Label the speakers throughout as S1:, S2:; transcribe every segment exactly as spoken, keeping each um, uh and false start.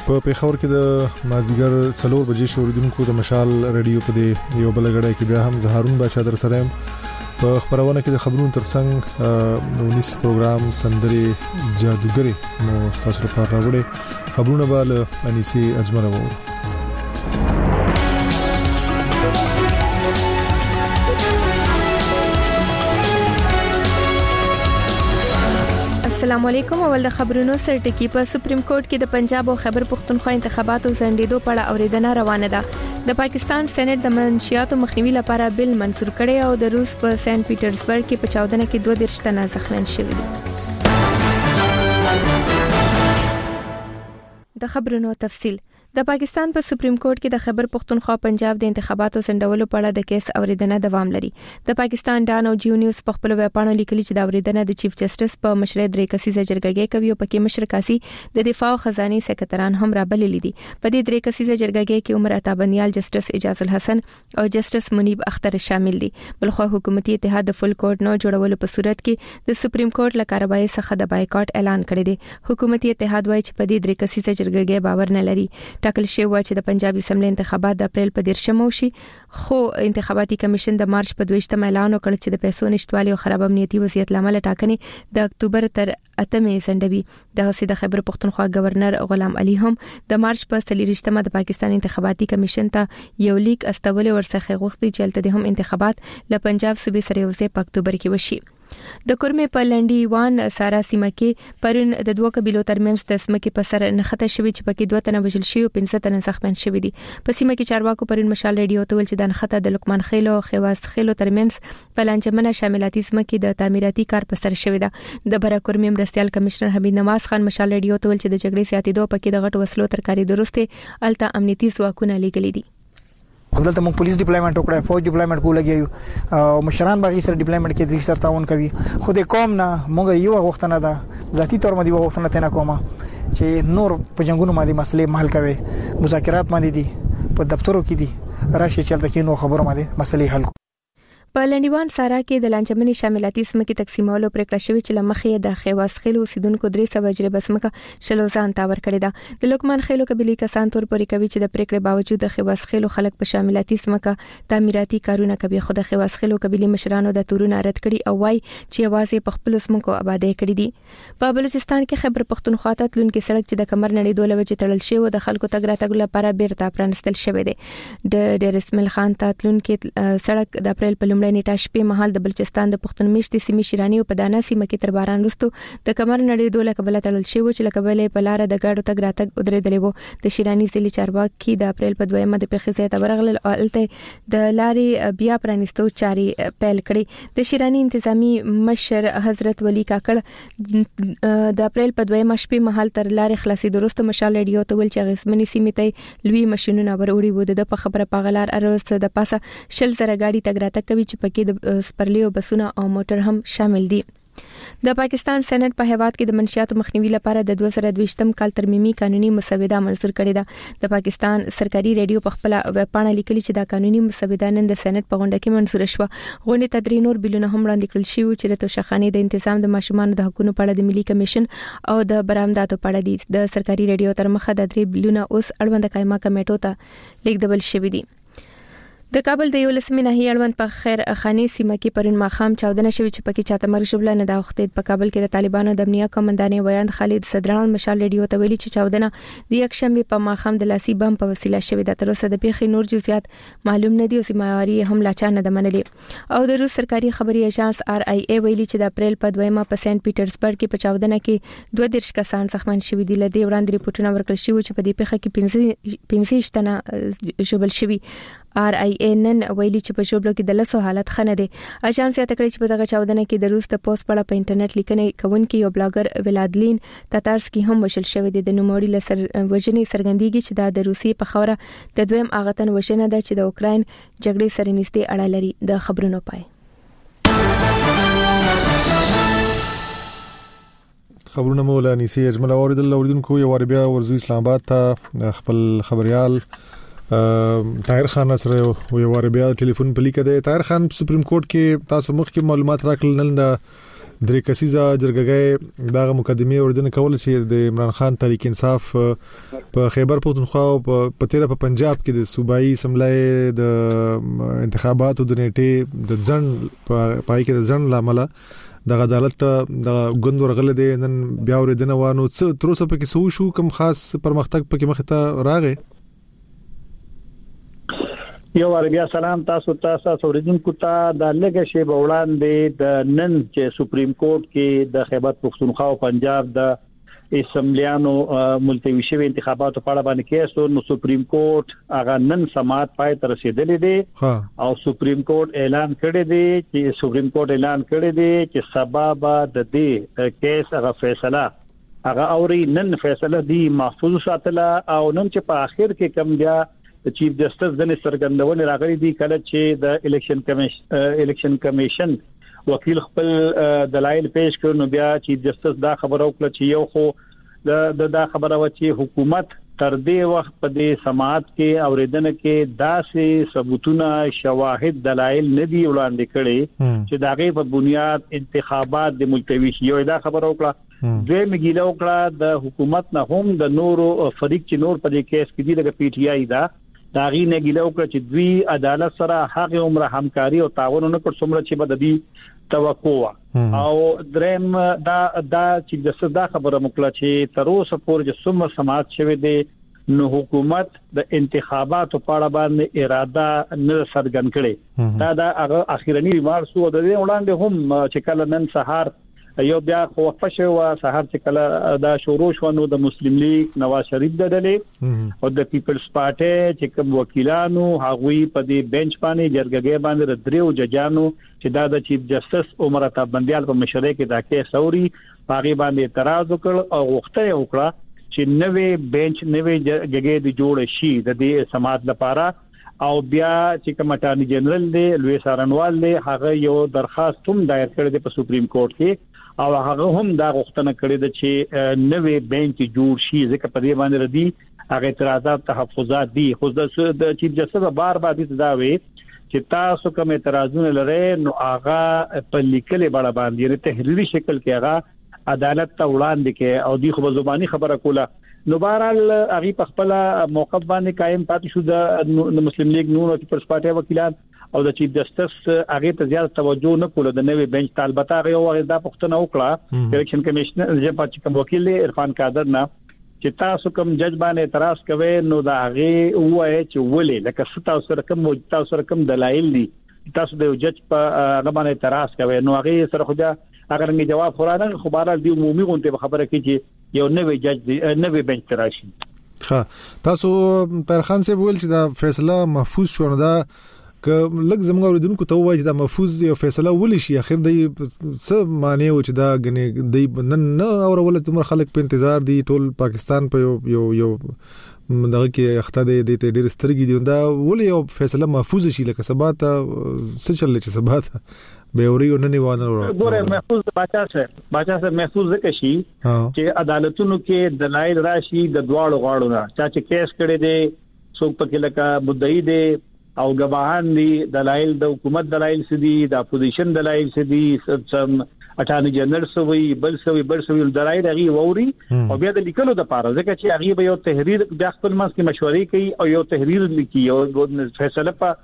S1: په پیښور کې د مازیګر څلور بجې شوریدونکو د مشال رادیو په دې یو بل غړای کې بیا هم زهارون بچا در سره په خبرونه کې د خبرونو ترڅنګ نونیس پروګرام سندري جادوګری نو تاسو لپاره راوړي خبرونه به له انیسي اجمل وو.
S2: السلام علیکم. اول د خبرونو سر ټکی په سپریم کورټ کې د پنجاب او خیبر پختونخوا انتخاباتو ځنډېدو په اړه اوریدنه روانه ده. د پاکستان سېنات د منشیاتو مخنیوي لپاره بل منظور کړي او د روس په سنت پیټرزبرګ کې په چاودنه کې دوه دیرش تنه زخمیان شوي دي. د خبرونو تفصیل. د پاکستان په سپریم کورټ کې د خیبر پختونخوا پنجاب د انتخاباتو ځنډولو په اړه د کیس اوریدنه دوام لري. د پاکستان ډان او جیو نیوز په خپل ویبپاڼه لیکلي چې د اوریدنه د چیف جسټس په مشرۍ درې کسیزه جرګه کوي او پکې مشر کاسي د دفاع او خزاني سکرټران هم رابللي دي. په دې درې کسیزه جرګه کې عمر عطا بنیال، جسټس اجاز الحسن او جسټس منیب اختر شامل دي. بلخو حکومتي اتحاد د فل کورټ نو جوړولو په صورت کې د سپریم کورټ له کاروایی څخه د بایکاټ اعلان کړی دی. حکومتي اتحاد وايي چې په دې درې کسیزه جرګه باور نه لري. ټاکل شوی و چې د پنجاب اسمبلی انتخابات د اپریل په دیرشم وشي، خو انتخاباتي کمیشن د مارچ په دویشتم اعلان وکړ چې د پیسو نشټوالي او خراب امنیتي وضعیت لامل ټاکنې د اکتوبر تر اتمې سندوي. د حسید خیبر پختونخوا گورنر غلام علي هم د مارچ په څلورشتمه د پاکستان انتخاباتي کمیشن ته یو لیک استول ورڅخه غوښتي چې الته هم انتخابات له پنجاب صوبې سره یوځای په اکتوبر کې وشي. د کورمې په لنډي وان سارا سیمه کې پرون د دوه قبيلو ترمنځ د سمکې په سر نخته شوی چې پکې دوه تنه وژل شوی او پنځه تنه زخمیان شوی دي. په سیمه کې چارواکو پرون مشال رادیو ته ویل چې د نخته د لقمان خیلو او خواس خیلو ترمنځ په لانجمنه شاملاتي سمکې د تعمیراتي کار په سر شوی ده. د برا کورمې مرستيال کمشنر حمید نواز خان مشال رادیو ته ویل چې د جګړې سیاتېدو پکې د غټ وسلو ترکاري درسته الته امنیتي ځواکونه لګلې دي.
S3: دلته موږ پولیس ډیپلویمنت وکړای، فوج ډیپلویمنت کو لګیو او مشران باغی سره ډیپلویمنت کې د سر تعاون کوي. خو د قوم نه موږ یو غوښتنه ده، ذاتی تور مدي غوښتنه تنه کومه چې نور په جنگونو باندې مسلې محل کوي، مذاکرات باندې دي، په دفترو کې دي، راشي چلته کې نو خبرو باندې مسلې حل.
S2: په لنډیوان سارا کې د لانجمنې شاملاتي سمکې تقسیمولو پریکړه شوې چې لمخې د خواس خیلو اوسیدونکو درې سوه جریبه سمکه شلو ځان تاور کړی ده. د لوکمان خیلو قبيلي کسان تور پورې کوي چې د پریکړې باوجود د خواس خیلو خلک په شاملاتي سمکه تعمیراتي کارونه کوي، خو د خواس خیلو قبيلي مشرانو د تورونه رد کړي او وايي چې یوازې په خپل سمکو آبادی کړی دي. په بلوچستان کې خیبر پختونخوا ته تلونکي سړک چې د کمر نړۍ دوله وجه تړل شوی د خلکو تګ راتګ لپاره بیرته پرانستل شوی دی. د ډیر اسماعیل خان ته تلونکي سړک د اپریل په لومړۍ نیټه شپې مهال د بلوچستان د پښتون میشتي سیمې شیرانی په دانا سیمه کې تر باران وروسته د کمر نړۍ دوله قبله تړل شوی چې لکبلې په لار د گاډو تګ راتګ ودرېدلې وو. د شیرانی ضلع چارواکي د اپریل په دویمه د پیښې ځای ته ورغلل او الته د لارې بیا پرانستو چاري پیل کړي. د شیرانی انتظامی مشر حضرت ولی کاکړ د اپریل په دویمه شپې مهال تر لارې خلاصي درسته مشال رادیو ته ول چې غسمنی سیمې ته لوی ماشينونه وروړي وو. د په خبره پاغلار اروس د پاسه شل زره گاډي تګ راتګ کوي چې پکې د پرلیو بسونه او موټر هم شامل دي. د پاکستان سېنات په هیواد کې د منشیاتو مخنیوي لپاره د دوه زره دویشتم کال ترمیمي قانوني مسوده منظور کړې ده. د پاکستان سرکاري رادیو په خپل ویبپاڼه لیکلي چې دا قانوني مسوده نن د سېنات په غونډه کې منظور شوه. غونډې ته درې نور بیلونه هم وړاندې کړل شوي چې د توشخانې د تنظیم د ماشومانو د حقوقو په اړه د ملي کمیشن او د برآمداتو په اړه دي. د سرکاري رادیو تر مخه د درې بیلونه اوس اړوند قائمه کمیټو ته لیږدول شوي دي. د کابل د یو لسمې ناحیې اړوند په خیر خاني سیمه کې پرون ماخام چاودنه شوې چې پکې چاته مرګ شوبله نه دا وخت په کابل کې د طالبانو د امنیه کمانډانې ویاند خالد صدران مشال رادیو ته ویلي چې چاودنه د یک شنبه په ماخام د لاسي بم په وسیله شوې ده. تر اوسه د پیښې نور جزئیات معلوم نه دي او سیماواري هم لا چا نه منلې. او د روس سرکاري خبري اژانس آر آی ای ویلي چې د اپریل په دویمه په سنت پیټرزبرګ کې په چاودنه کې دوه دیرش کسان زخمیان شوي دي. لدې وړاندې ریپورتونه ورکړل شوي چې په دې پیښه کې پنځه تنه ژوبل شوي. آر آی ای نن ویلي چې په شوبلو کې د لسو حالت خنه دي. اژانس یې تکړه چې په دغه چاودنه کې د روس د پوسټ په په انټرنیټ لیکنې کوونکی یو بلاګر ولادلین تاتارسکي هم وشل شوی دی. د نوموړي لسر وژنې سرګندېږي چې دا د روسي په خوره د دویم اغتن وژنه ده چې د اوکراین جګړې سره نږدې اړه لري. د خبرونو پای
S1: خبرونه مولا نيسي اجمل اوریدل اوریدونکو یو ور بیا ورزو اسلام آباد ته خپل خبريال طاهر خان سره یو ور بیا ټلیفون په لیکه ده. طاهر خان سپریم کورټ کې تاسو مخکې معلومات راکړل نن د درې کسیزه جرګه دغه مقدمه اوریدنه کول چې د عمران خان تحریک انصاف په خیبر پختونخوا او په تیره په پنجاب کې د صوبایي اسمبلی د انتخاباتو د نیټه د ځن پای کې د ځن لامل د عدالت د غوند ورغله د نن بیا اوریدنه وانه تر اوسه پکې سو شو کوم خاص پرمختګ پکې مخ ته راغی.
S4: یو وربیا سلام تاسو تاسو اوریدونکو ته د لګه شی بوړاندې د نن چې سپریم کورټ کې د خیبر پختونخوا او پنجاب د اسمبلیانو ملتوي شوی انتخاباتو په اړه باندې کیسو نو سپریم کورټ هغه نن سماعت پای تر رسیدلې دي او سپریم کورټ اعلان کړی دی چې سپریم کورټ اعلان کړی دی چې سبب د دې کیس هغه فیصله هغه اوري نن فیصله دی محفوظ ساتله او نن چې په اخر کې کم بیا چیف جسټس د سرګندونه راغلي دي کله چې د الیکشن کمیشن الیکشن کمیشن وکیل خپل دلایل پیش کړ نو بیا چیف جسټس دا خبره وکړه چې یو خو د دا خبره و چې حکومت تر دې وخت په دې سماعت کې اوریدنه کې داسې ثبوتونه شواهد دلایل نه دی وړاندې کړي چې داغه په بنیاد انتخابات د ملتوي یو دا خبره وکړه دوی مګیله وکړه د حکومت نه هم د نورو فریق چې نور په دې کیس کې دی د پی ټ آی دا داغي نه ګیله وکړه چې دوی عدالت سره هغه عمر همکاري او تعاون نه کړ څومره چې بد دي توقع او درم دا دا چې د صدا خبره مکله چې تر اوسه پورې چې څومره سماعت شوه دي نو حکومت د انتخاباتو په اړه باندې اراده نه څرګند کړي دا د هغه اخیرنی ریمارک سو د وړاندې هم چې کله نن سهار یو بیا خو فشه و سهار چې کله دا شروع شو نو د مسلم لیگ نواز شریف د ډلې او د پیپلز پارټي چې کوم وکیلانو هغوی په دې بنچ باندې جرګه باندې دریو ججانو چې دا د چیف جسټس عمر عطا بندیال په مشرۍ کې دا کې سوري باغی باندې اعتراض وکړ او غوښتنه وکړه چې نوې بنچ نوې جګې د جوړ شي د دې سماعت لپاره او بیا چې کوم اټارنی جنرال دی لوی سارنوال دی هغه یو درخواست هم دایر کړی دی په سپریم کورټ کې او هغه هم دا غوښتنه کړې ده چې نوې بنچ جوړ شي ځکه په دې باندې ردي هغه اعتراضات تحفظات دي خو د چیف جسټس بار بار دې دا وی چې تاسو کوم اعتراضونه لرئ نو هغه په لیکلې بڼه باندې تحریری شکل کې هغه عدالت ته وړاندې کې او دی خو زبانی خبره کوله نو بهرحال هغه په خپل موقف باندې قائم پاتې شو د مسلم لیگ نون او پیپلز پارټي وکیلان او د چیف جسټس هغه ته زیات توجه نه کوله د نوې بنچ طالبات هغه یو دا پښتنه وکړه الیکشن کمیشنر چې پاتې کوم وکیل عرفان قادر نه چې تاسو کوم جج باندې اعتراض کوي نو دا هغه وایي چې ولې لکه ستاسو سره کوم تاسو سره کوم دلایل دي تاسو د جج په هغه باندې اعتراض کوي نو هغه سره خو دا اگر موږ جواب خورانه خو بهر دی عمومي غونډه خبره کوي چې یو نوې جج دی نوې بنچ تراشي
S1: ښه تاسو طاهر خان صاحب ویل چې دا فیصله محفوظ شو نه دا که لږ زموږ اوریدونکو ته وایي چې دا محفوظ یو فیصله ولې شي اخر دی څه معنی و چې دا غني دی نن نه اورول تمر خلک په انتظار دي ټول پاکستان په یو یو یو دغه کې اخته دی د ډېر سترګې دي دا ولې یو فیصله محفوظ شي لکه سبات څه چل چې سبات به اوري او نه وانه
S4: ګوره محفوظ بچا سره بچا سره محفوظ کشي چې عدالتونو کې دلایل راشي د دواړو غاړو نه چا چې کیس کړي دي څوک په کې لکه مدعي دي او گواهان دي دلایل د حکومت دلایل سدي د اپوزیشن دلایل سدي سم اټارنی جنرال سوي بل سوي بل سوي دلایل هغه ووري او بیا د لیکلو د پاره ځکه چې هغه به یو تحریر د خپل منځ کې مشورې کوي او یو تحریر لیکي او فیصله په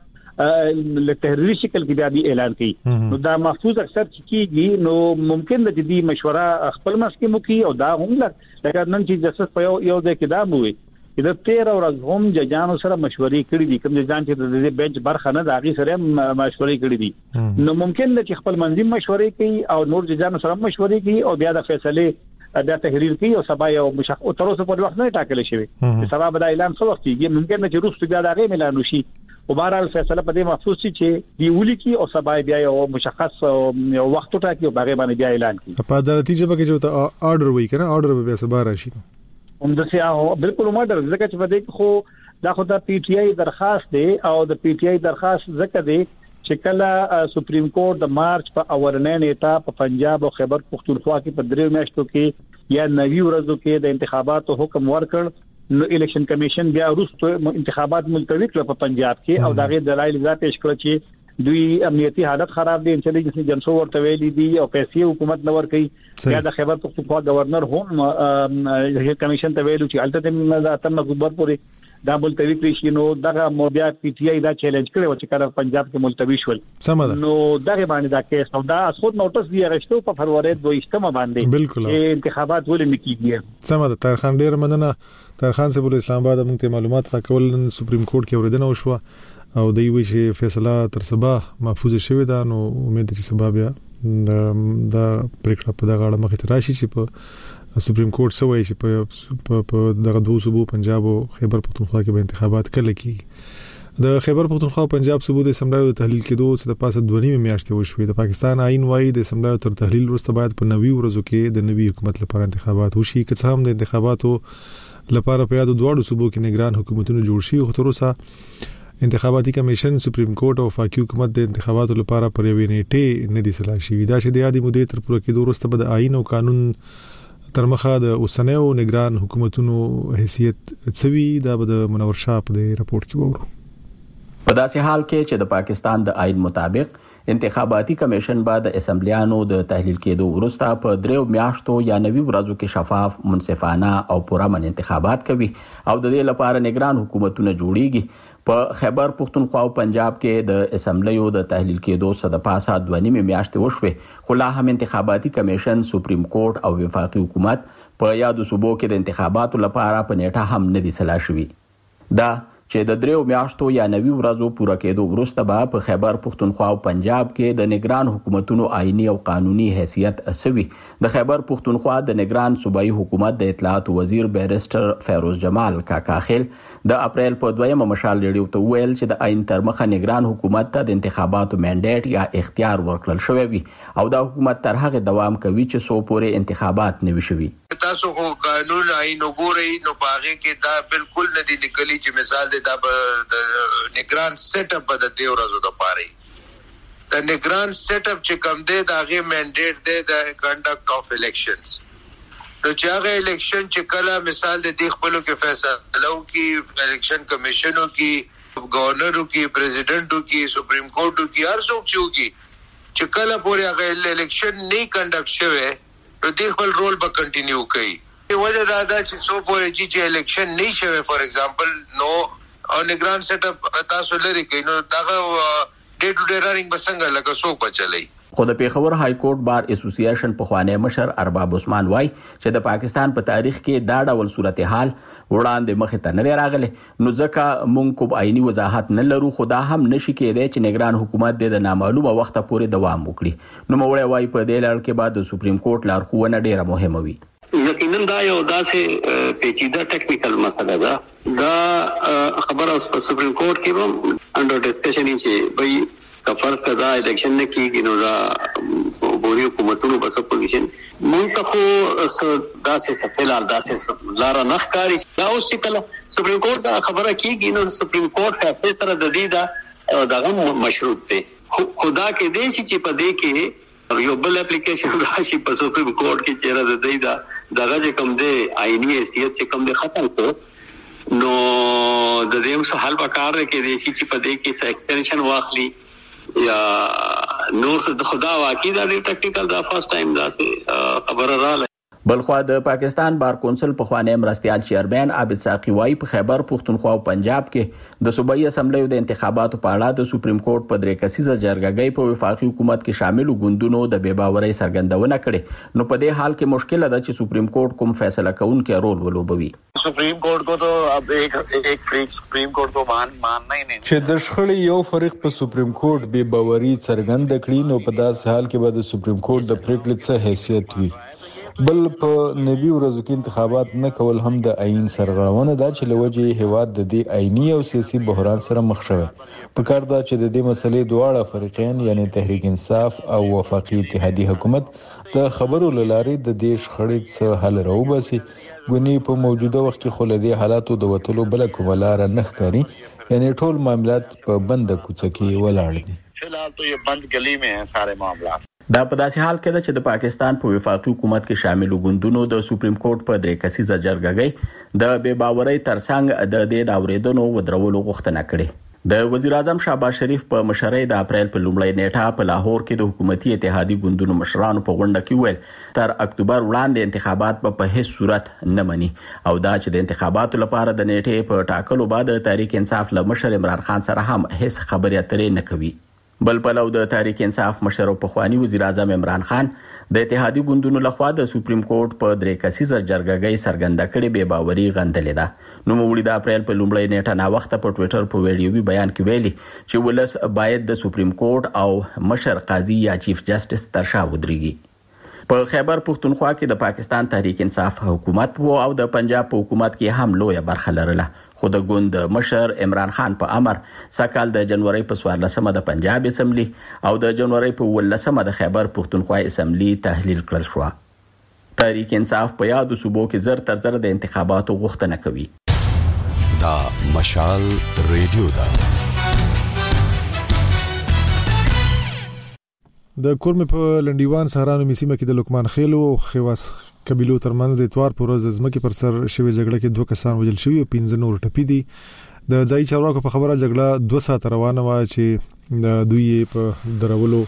S4: ل تحریری شکل کې بیا دی اعلان کوي نو دا محفوظ اکثر کیږي نو ممکن د دې مشوره خپل منځ کې مو کوي او دا هم لکه نن چې جسټس په یو د کتاب وي د تیرا ورځ هم ججانو سره مشورې کړې دي کوم ججان چې د دې بنچ برخه نه داغي سره مشورې کړې دي نو ممکن ده چې خپل منځي مشورې کوي او نور ججانو سره مشورې کوي او بیا د فیصله د تحریر کوي او سبا یو مشخص او تر اوسه په وخت نه ټاکل شوی سبا به د اعلان څو وخت کېږي ممکن ده چې روس بیا دغه اعلان وشي او بهرحال فیصله په دې محفوظ شي چې دی ولي کی او سبا بیا یو مشخص یو وخت ټاکي او هغه باندې بیا اعلان کوي
S1: په عدالتي جبه کې جو ته آرډر وای کنه آرډر به سبا راشي
S4: هم د سیاحو بالکل ماډر ځکه چې په دې خو دا خو د پی ټ آی درخواست دی او د پی ټ آی درخواست ځکه دی چې کله سپریم کورټ د مارچ په اورنۍ نیټه په پنجاب او خیبر پختونخوا کې په دریو میاشتو کې یا نوي ورځو کې د انتخاباتو حکم ورکړ نو الیکشن کمیشن بیا وروسته انتخابات ملتوي کړ په پنجاب کې او دغه دلایل ځا پیش کړ چې دوی امنیتي حالت خراب دي انټيليجنس ایجنسو ورته ویلي دي او پیسې حکومت نور کوي یا د خیبر پختونخوا گورنر هم کمیشن ته ویلو چې الټه د اتم اکتوبر پورې دا ملتوی کړی نو دغه مبیا پی ټی آی دا چیلنج کړو چې کله پنجاب کې ملتوی شول نو دغه باندې دا کیس نو دا خود نوټس دی راشتو په فروری دویشتمه باندې
S1: بالکل
S4: انتخابات ولې نکېږي
S1: سمه ده طاهر خان ډیر مننه طاهر خان صاحب اسلام آباد موږ ته معلومات راکول سپریم کورټ کې اوریدنه وشو او دوی وی چې فیصله تر صبح محفوظ شوه دا نو امید چې سبا بیا دا پریکړه په دغه اړه مخې ته راشي چې په سپریم کورټ سوي چې په په دغه دوه صوبو پنجاب او خیبر پختونخوا کې به انتخابات کله کیږي د خیبر پختونخوا پنجاب صوبو د اسمبلی تحلیل کېدو څخه د پاسه دوه نیمه میاشتې وشوي د پاکستان آئین وايي د اسمبلی تر تحلیل وروسته باید په نوي ورځو کې د نوي حکومت لپاره انتخابات وشي که څه هم د انتخاباتو لپاره په یادو دواړو صوبو کې نگران حکومتونو جوړ شي خو تر اوسه انتخاباتي کمیشن سپریم کورټ او وفاقي حکومت د انتخاباتو لپاره پر یوې نیټه نه دي سلا شي دا چې د یادې مودې تر پوره کېدو وروسته به د آئین او قانون تر مخه د اوسنیو نگران حکومتونو حیثیت څوي دا به د منور شاه په راپورټ کې وورو
S5: په داسې حال کې چې د پاکستان د آئین مطابق انتخاباتي کمیشن بعد اسمبلیانو د تحلیل کېدو وروسته په دریو میاشتو یا نوي ورځو کې شفاف منصفانه او پرامن انتخابات کوي او د دې لپاره نگران حکومتونه جوړیږي په خیبر پختونخوا او پنجاب کې د اسمبلیو د تحلیل کېدو څخه د پاسه دوه نیمه میاشتې وشوه خو لا هم انتخاباتي کمیشن سپریم کورټ او وفاقي حکومت په یادو صوبو کې د انتخاباتو لپاره په نیټه هم نه دي سلا شوي دا چې د دریو میاشتو یا نوي ورځو پوره کېدو وروسته به په خیبر پختونخوا او پنجاب کې د نگران حکومتونو آئینی او قانوني حیثیت اسوي د خیبر پختونخوا د نگران صوبایي حکومت د اطلاعات وزیر بیرسټر فیروز جمال کاکاخیل د اپریل په دویمه مشال ریډیو ته ویل چې د آئین تر مخه نگران حکومت ته د انتخاباتو منډیټ یا اختیار ورکړل شوی وي او دا حکومت تر هغه دوام کوي چې سو پورې انتخابات نه وي شوي
S6: تاسو خو قانون آئین وګورئ نو باغې کې دا بالکل نه دی لیکلي چې مثال د د نگران سیټ اپ د دې ورځو د پاره د نگران سیټ اپ چې کوم دی دا غي منډیټ دی د کنډکټ اف الیکشنز نو چې هغه الیکشن چې کله مثال د دې خپلو کې فیصلو کې الیکشن کمیشنو کې گورنرو کې پریزیډنټو کې سپریم کورټو کې هر څوک چې چې کله پورې هغه الیکشن نه کنډکټ شوه نو دې خپل رول به کنټینیو کوي وجه دا ده چې سو پورې چې الیکشن نه شوه فار ایگزامپل نو او نگران سیټ اپ تاسو لري کوي نو دا ډے ټو ډے رننګ بسنګ لکه څوک بچلای
S5: خو د پیښور های کورټ بار اسوسییشن په خوانه مشر ارباب عثمان وای چې د پاکستان په تاریخ کې دا ډول صورتحال وړاندې مخ ته نه راغله نو ځکه مونږ کوم آئینی وضاحت نه لرو خو دا هم نشي کېدای چې نگران حکومت د نامعلومه وخت پورې دوام وکړي نو موږ وای په دې لړ کې بعد د سپریم کورټ لارښوونه ډیره مهمه وي
S7: یقینا دا یو داسې پیچیده ټیکنیکل مسله ده دا خبره اوس په سپریم کورټ کې هم انډر ډسکشن چې وایي که فرض کړه الیکشن نه کیږي نو دا بوري حکومتونو بس پوزیشن مونږ ته خو داسې سفیلال داسې لار نه ښکاري دا اوس چې کله سپریم کورټ دا خبره کیږي نو سپریم کورټ فیصله سره د دې دا دغه مشروط دی خدا کې دې چې په دې کې یو بل اپلیکیشن راشي په سپریم کورټ کې چیرې د دې دا دغه چې کوم دی آئینی حیثیت چې کوم دی ختم شو نو د دې څه حل وکړ کې دې چې په دې کې څه ایکسټنشن واخلي یا نو څه خدا واقعي دا ډېر ټیکنیکل دا فرست ټایم دا خبره رااله
S5: بلخوا د پاکستان بار کونسل په خوانه مرستيال چیرمن عابد ساقي وای په خیبر پختونخوا او پنجاب کې د صوبایي اسمبلی د انتخاباتو په اړه د سپریم کورټ په درې کسیزه جرګه په وفاقي حکومت کې شامل غوندونو د بے باورۍ څرګندونه کړې نو په دې حال کې مشکل ده چې سپریم کورټ کوم فیصله کوونکی رول ولوبوي
S8: سپریم کورټ کو تو اب ایک ایک فریق سپریم کورټ کو مان ماننا ही नहीं
S9: چې د شخړې یو فریق په سپریم کورټ بے باورۍ څرګند کړي نو په داسې حال کې به د سپریم کورټ د پریکړې څخه حیثیت وي بل په نوي ورځو کې انتخابات نه کول هم د آئین سرغړونه ده چې لوجه هیواد د دې آئینی او سیاسي بحران سره مخ شوی په کار ده چې د دې مسلې دواړه فریقین یعنی تحریک انصاف او وفاقي اتحادیه حکومت د خبرو لارې د دې شخړې څخه حل راوباسي غونی په موجوده وخت کې خلدي حالاتو د وټلو بل کوملار نه ښکاري یعنی ټول معاملات په بند کوڅه کې ولاړ دي
S8: فلحال تو یہ بند گلی میں ہیں سارے معاملات
S5: دا په داسې حال کې ده چې د پاکستان په وفاقي حکومت کې شامل غوندونو د سپریم کورټ په درې کسیزه جرګه د بے باورۍ ترڅنګ د دې د اوریدونو ودرولو غوښتنه کړې د وزیر اعظم شهباز شریف په مشرۍ د اپریل په لومړۍ نیټه په لاهور کې د حکومتي اتحادیې ګوندونو مشرانو په غونډه کې ویل تر اکتوبر وړاندې انتخابات په هیڅ صورت نه مني او دا چې د انتخاباتو لپاره د نیټې په ټاکلو بعد تحریک انصاف له مشر عمران خان سره هم هیڅ خبرې اترې نه کوي. بل پلو د تحریک انصاف مشر او پخوانی وزیر اعظم عمران خان د اتحادیې ګوندونو لخوا د سپریم کورټ په درې کسیزه جرګهګۍ سرګنده کړې بې باوري غندلې ده. نو موږ د اپریل په لومړۍ نیټه نا وخت په ټوئیټر په ویډیوي بیان کې ویلي چې ولس باید د سپریم کورټ او مشر قاضي یا چیف جسټس تر شا ودرېږي. په خیبر پښتونخوا کې د پاکستان تحریک انصاف حکومت وو او د پنجاب په حکومت کې هم لویه برخه لرله. خو د ګوند مشر عمران خان په امر سکهال د جنوري په څوارلسمه د پنجاب اسمبلی او د جنوري په ولسمه د خیبر پښتونخوا اسمبلی تحلیل کړل شو. تحریک انصاف په یادو صوبو کې زر تر زر د انتخاباتو غوښتنه کوي.
S10: دا مشال ریډیو دا
S1: د کورم په لنډیوان سهارانو میسیمه کې د لوکمان خیلو او خواس قبیلو ترمنځ د اتوار پر ورځ ځمکې پر سر شوې جګړه کې دوه کسان وژل شوي او پنځه نور ټپي دي. د ځایي چارواکو په خبره جګړه دوه ساعته روانه و چې د دوی په درولو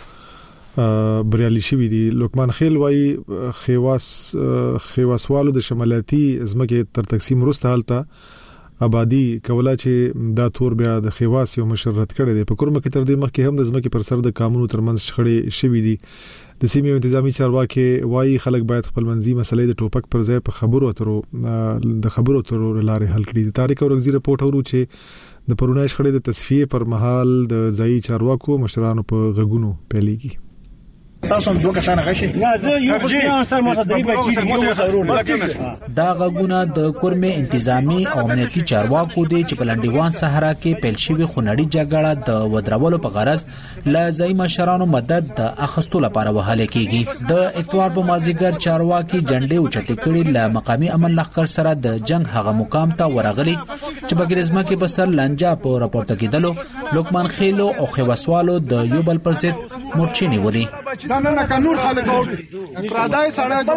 S1: بریالي شوي دي. لوکمان خیل وايي خواس خواسوالو د شمالاتي ځمکې تر تقسیم وروسته حالته آبادی کوله چې دا تور بیا د خواس یو مشرت کړي دي. په کورم کې تر دې مخکې هم د ځمکې پر سر د قانونو ترمنځ شخړې شوي دي. د سیمې انتظامی چارواکي وايي خلک باید خپل منځي مسلې د ټوپک پر ځای په خبرو اترو د خبرو اترو لارې حل کړي. د تاریخ او رغزي رپورټ اورو چې د پرونای شخړې د تصفیه پر مهال د ځایي چارواکو مشرانو په غږونو پیلېږي.
S3: تاسو هم دوه کسان غشي
S11: نه زه یو کسان سره ما درې بچی یو خبرونه
S12: دا غږونه د کورمه انتظامی او امنیتي چارواکو دي چې په لنډیوان صحرا کې پیل شوی خونړی جګړه د ودرولو په غرض ل ځای مشرانو مدد د اخستو لپاره وهاله کیږي. د اتوار په مازیګر چارواکي جنډې او چټي کړي ل مقامی امن لخر سره د جنگ هغه مقام ته ورغلي چې بګریزما کې بسر لنجا په راپورټ کېدلو لوکمان خیلو او خواسوالو د یو بل پر ضد مورچې نیولې.
S11: نه قانون خلک پرادای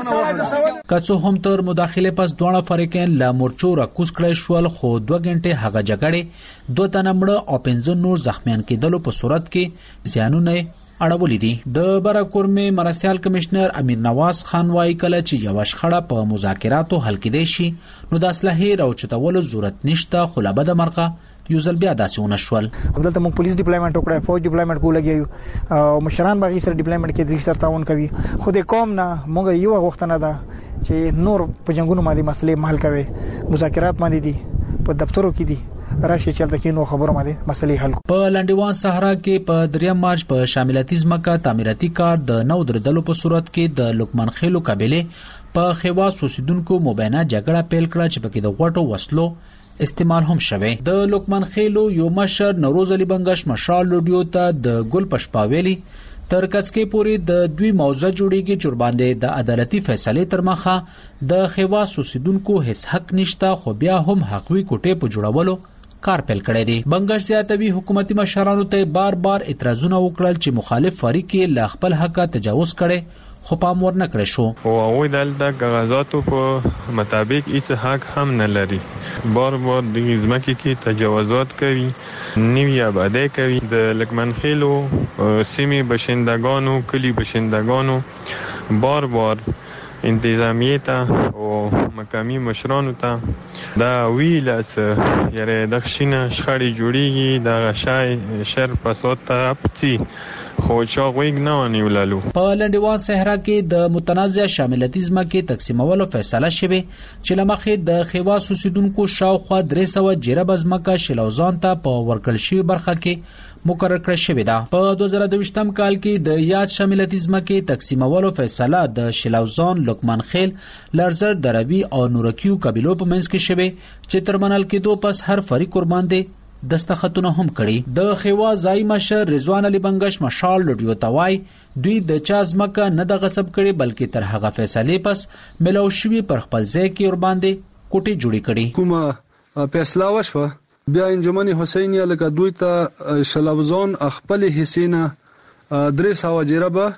S11: سړی
S12: کڅو هم تر مداخله پس دوه فریقین لا مورچو را کوس کړی شول خو دوه غنټه هغه جګړه دوه تنه مړه او پنځه نور زخمیان کېدلو په صورت کې زیانونه اړولې دي. د براکورمه مرسیال کمشنر امیر نواز خان وايي کله چې یو شخړه په مذاکراتو حل کېدای شي نو د اصلاحي او چتولو ضرورت نشته. خو لا بده مرغه یو ځل بیا داسې ونشول.
S3: دلته موږ پولیس ډیپلایمنټ وکړای فوج ډیپلایمنټ کو لګیو او مشران باغی سره ډیپلایمنټ کې درې سره تعاون کوي. خو د قوم نه موږ یو غوښتنه ده چې نور په جنگونو باندې مسلې حل کوي. مذاکرات باندې دي په دفترو کې دي راشي چلته کې نو خبرو باندې مسلې حل.
S12: په لنډیوان صحرا کې په دریم مارچ په شاملاتي ځمکه تعمیراتي کار د نو درېدلو په صورت کې د لوکمان خیلو قبيله په خواس اوسیدونکو مبینه جګړه پیل کړه چې پکې د غوټو وسلو استعمال هم شوه. د لوکمان خیلو یو مشر نوروز علي بنگش مشال لوډیو ته د ګل پشپاویلی تر کڅکې پوری د دوی موضوع جوړیږي چې باندې د عدالتي فیصله تر مخه د خواس اوسیدونکو هیڅ حق نشته خو بیا هم حقوقي کوټې په جوړولو کار پیل کړی دی. بنگش زیاتوي حکومتي مشرانو ته بار بار اعتراضونه وکړل چې مخالف فریق له خپل حق تجاوز کړي خو پام ورنه کړی شو.
S13: او هغه د کاغذاتو په مطابق هیڅ حق هم نه لري. بار بار د ځمکې کې تجاوزات کوي، نیوی آبادی کوي. د لوکمان خیلو سیمې بشندگانو کلی بشندگانو بار بار انتظامیه ته او مقامی مشرانو ته دا ویلاس یاره د خشینه شخړې جوړیږي د غشای شر فساد ته اپتی خو چا غوږ نه ونیولالو. په
S12: لنډیوان صحرا کې د متنازع شاملاتي ځمکې تقسیمولو فیصله شوه چې لمخې د خواس اوسیدونکو شاوخوا درې سوه جریب ځمکه شلوزان ته په ورکړل شوی برخه کې مقرر کړی شوی ده. په دوه زره دوه کال کې د یاد شاملاتي ځمکې تقسیمولو فیصله د شلوزان لوکمان خیل لرزر دروي او نورکیو قبیلو په منځ کې شوه چې ترمنل کې دوه پس هر فریق قربان دي دستخطونه هم کړي. د خوا ځای مشر رضوان علي بنگش مشال لوډیو توای دوی د چا ځمکه نه د غصب کړي بلکې تر هغه فیصله پس ملو شوی پر خپل ځای کې ور باندې کوټي جوړی کړي.
S14: کومه فیصله وشوه بیا انجمن حسینی لکه دوی ته شلوزان خپل حسینه درې سوه جربه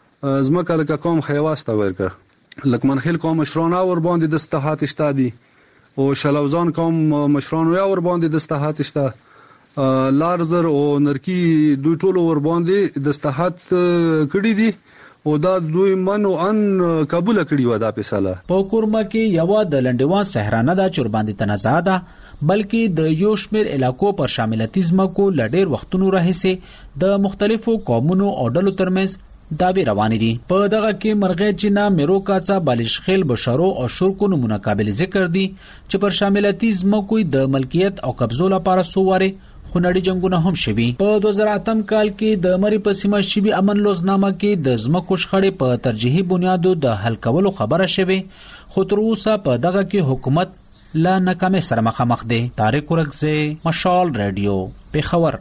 S14: ځمکه لکه قوم خواس ته ورکړه. لکمن خیل قوم مشرانه ور باندې دستخط اشتادي او شلوزان قوم مشرانو یا ور باندې دستخط اشته لارزر او نرکی دوی ټول ور باندې دستخط کړی دي او دا دوی منو ان قبول کړی و دا فیصله.
S12: په کورما کې یو د لنډوان صحرانه دا چور باندې تنازع ده بلکې د یو شمېر علاقو پر شاملتیزم کو لډیر وختونو راهسه د مختلفو قومونو او ډلو ترمنځ داوی روان دي. په دغه کې مرغې جنا میروکاڅا بالشخیل بشارو او شورکو نمونه قابل ذکر دي چې پر شاملتیزم کوی د ملکیت او قبضو لپاره سوواره خونړي جنگونه هم شوي. په دوه زره اتم کال کې د مری په سیمه شیبي امن لوزنامه کې د زمکو شخړې په ترجیحي بنیادو د حل کولو خبره شوه خو تر اوسه په دغه کې حکومت لا ناکامه سره مخامخ دی. طارق ورکزه مشال رادیو پیښور.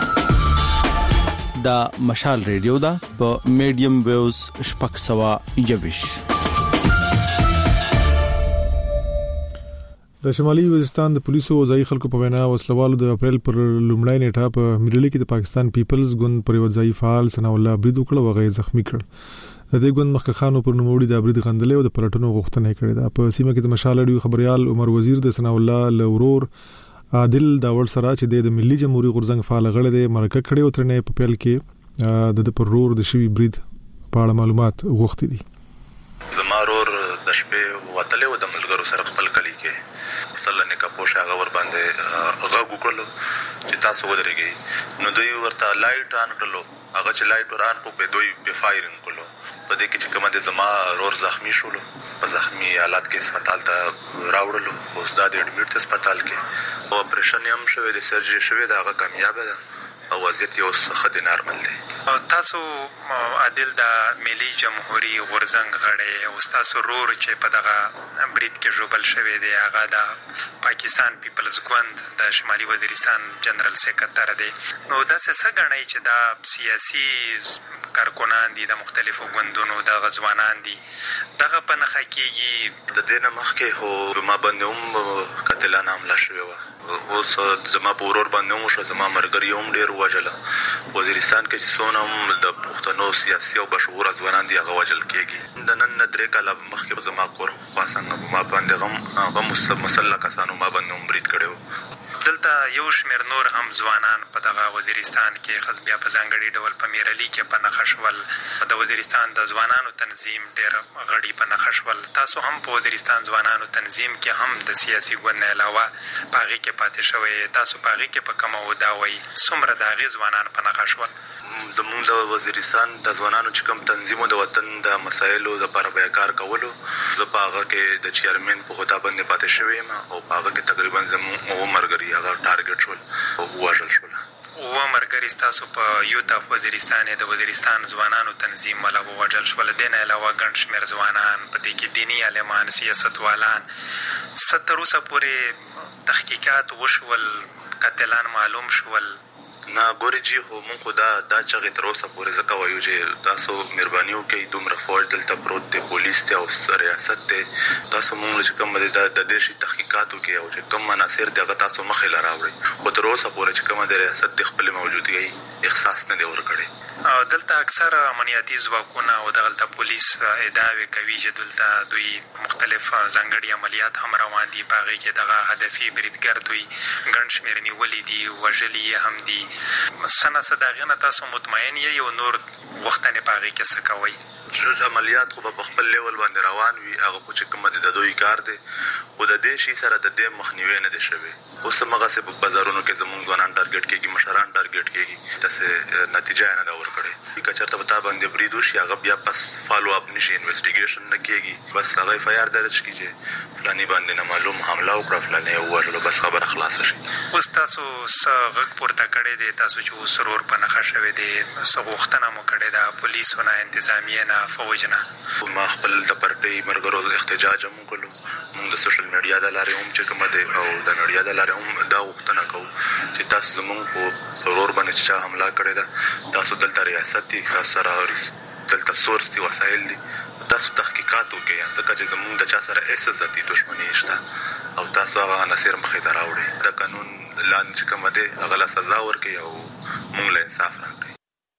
S15: دا مشال رادیو دا په میډیم ویوز شپږ سوه یوویشت.
S1: د شمالي وزیرستان د پولیسو وزای خلکو په وینا وسلوالو د اپریل پر لومړی نیټه په میرلی کې د پاکستان پیپلز ګوند پر وزای فعال ثنا الله برید وکړ او غي زخمی کړ. د دې ګوند مخکخانو پر نوموړي د برید غندلې او د پلټونو غوښتنه کړې ده. په سیمه کې د مشال اډیو خبريال عمر وزیر د ثنا الله لورور عادل داول سره چې د ملي جمهوریت غورزنګ فعال غړي د مرکه کړي او ترنه په پیل کې د پرور د شوی برید په اړه معلومات غوښتي دي.
S16: زمارور د شپې وتلې و د ملګرو سره خپل کلی کې سلنه کا پوښه هغه ور باندې غږ وکړلو چې تاسو ودرېږئ نو دوی ورته لایټ آن کړلو. هغه چې لایټ ور آن کو په دوی په فایرینګ کړلو. په دې کې چې کومه د زما رور زخمی شول په زخمی حالت کې هسپتال ته راوړلو. اوس دا د اډمیټ هسپتال کې او اپریشن هم شوی د سرجری شوی دا هغه کامیاب ده او وضعیت یې اوس ښه دی نارمل دی.
S17: تاسو عادل د ملي جمهوریت غورزنګ غړی او تاسو رور چې په دغه برید کې جوړل شوی دی هغه د پاکستان پیپلز ګوند د شمالي وزیرستان جنرال سیکریټر دی. نو دا څه غنئ چې دا سیاسي کارکونان دي د مختلفو ګوندونو د غزوانان دي دغه په نخښه کېږي.
S16: د دې نه مخکې هو ما باندې هم قتلانه حمله شوې وه. اوس زما په ورور باندې هم شوه. زما ملګري هم ډېر ووژله. وزیرستان کې چې څونه هم د پښتنو سیاسي او مشهوره ځوانان دي هغه وژل کېږي. د نن نه درې کاله مخکې زما کور خوا څنګه ما باندې غم هغه مسلح کسانو ما باندې هم برید کړی و.
S17: دلته یو شمیر نور هم ځوانان په دغه وزیرستان کې خاص بیا په ځانګړي ډول په میرلی کې په نخښول د وزیرستان د ځوانانو تنظیم ډېر غړي په نخښول. تاسو هم په وزیرستان ځوانانو تنظیم کې هم د سیاسي ګوند نه علاوه پاغي کې پاتې شوی. تاسو پاغي کې په کومه ودا وای څومره د هغې ځوانان په نخښول؟
S16: زموږ د وزیرستان د ځوانانو چې کوم تنظیمو د وطن د مسایلو لپاره بیا کار کولو زه په هغه کې د چیرمن په خطا باندې پاتې شوی یم او په هغه کې تقریبا زموږ مرګري هغه ټارګټ شول او وژل شول.
S17: و مرګري تاسو په یوت اف وزیرستان د وزیرستان ځوانانو تنظیم ولا وژل شول. د نه علاوه ګڼ شمېر ځوانان په دې کې دینی عالمان سیاستوالان ستر اوسه پورې تحقیقات وشول قتلان معلوم شول.
S16: نه ګوري جی هو مونږ خدا دا چې تر اوسه پورې ځکه وایو چې تاسو مهرباني وکړئ دومره فوج دلته پروت دی پولیس ته او ریاست ته تاسو مونږ چې کوم د د دیشي تحقیقات وکړي او چې کوم مناصر دغه تاسو مخې لراوړي خو تر اوسه پورې چې کوم د ریاست د خپل موجودګي احساس نه دی ورکړي.
S17: دلته اکثر امنیتي ځواکونه او دغلته پولیس ادعاوې کوي چې دلته دوی مختلف ځانګړي عملیات هم روان دي. په هغې کې دغه هدفي بریدګر دوی ګڼ شمېر نیولي دي وژلي یې هم دي. سنه صداغه نه تاسو مطمئن یې یو نور وختنه پاږي کې څه کوي؟
S16: عملیات خو په خپل لیول باندې روان وي هغه خو چې کوم د دوی کار دی خو د دې شي سره د دې مخنیوي نه دي شوی. اوس هغه څه په بازارونو کې زموږ ځوانان ټارګټ کېږي مشران ټارګټ کېږي تاسو نتیجه نه دا ورکړي. که چېرته به تا باندې برید وشي هغه بیا پس فالو اپ نشي انویسټیګیشن نه کېږي بس هغه اف آی آر درج کیږي فلاني باندې نه معلوم حمله وکړه فلاني وژلو بس خبره خلاص شي.
S17: اوس تاسو څه غږ پورته کړی دی تاسو چې اوس رور په نښه شوی دی څه غوښتنه مو کړې ده پولیسو نه انتظامیه نه فوج نه؟
S16: ما خپل د پارټۍ مرګرو احتجاج هم وکړو. موږ د سوشل میډیا د لارې هم چې کومه دی او د میډیا د لارې هم دا غوښتنه کوو چې تاسو زموږ په رور باندې چې حمله کړې ده تاسو دلته ریاست دي تاسو سره دلته سورس دي وسایل دي تاسو تحقیقات وکړئ ځکه چې زموږ د چا سره هیڅ ذاتي دښمني نشته او تاسو هغه عناصر مخې ته راوړئ. د قانون لاندې چې کومه دی هغه له سزا ورکړئ او موږ له انصاف راکړئ.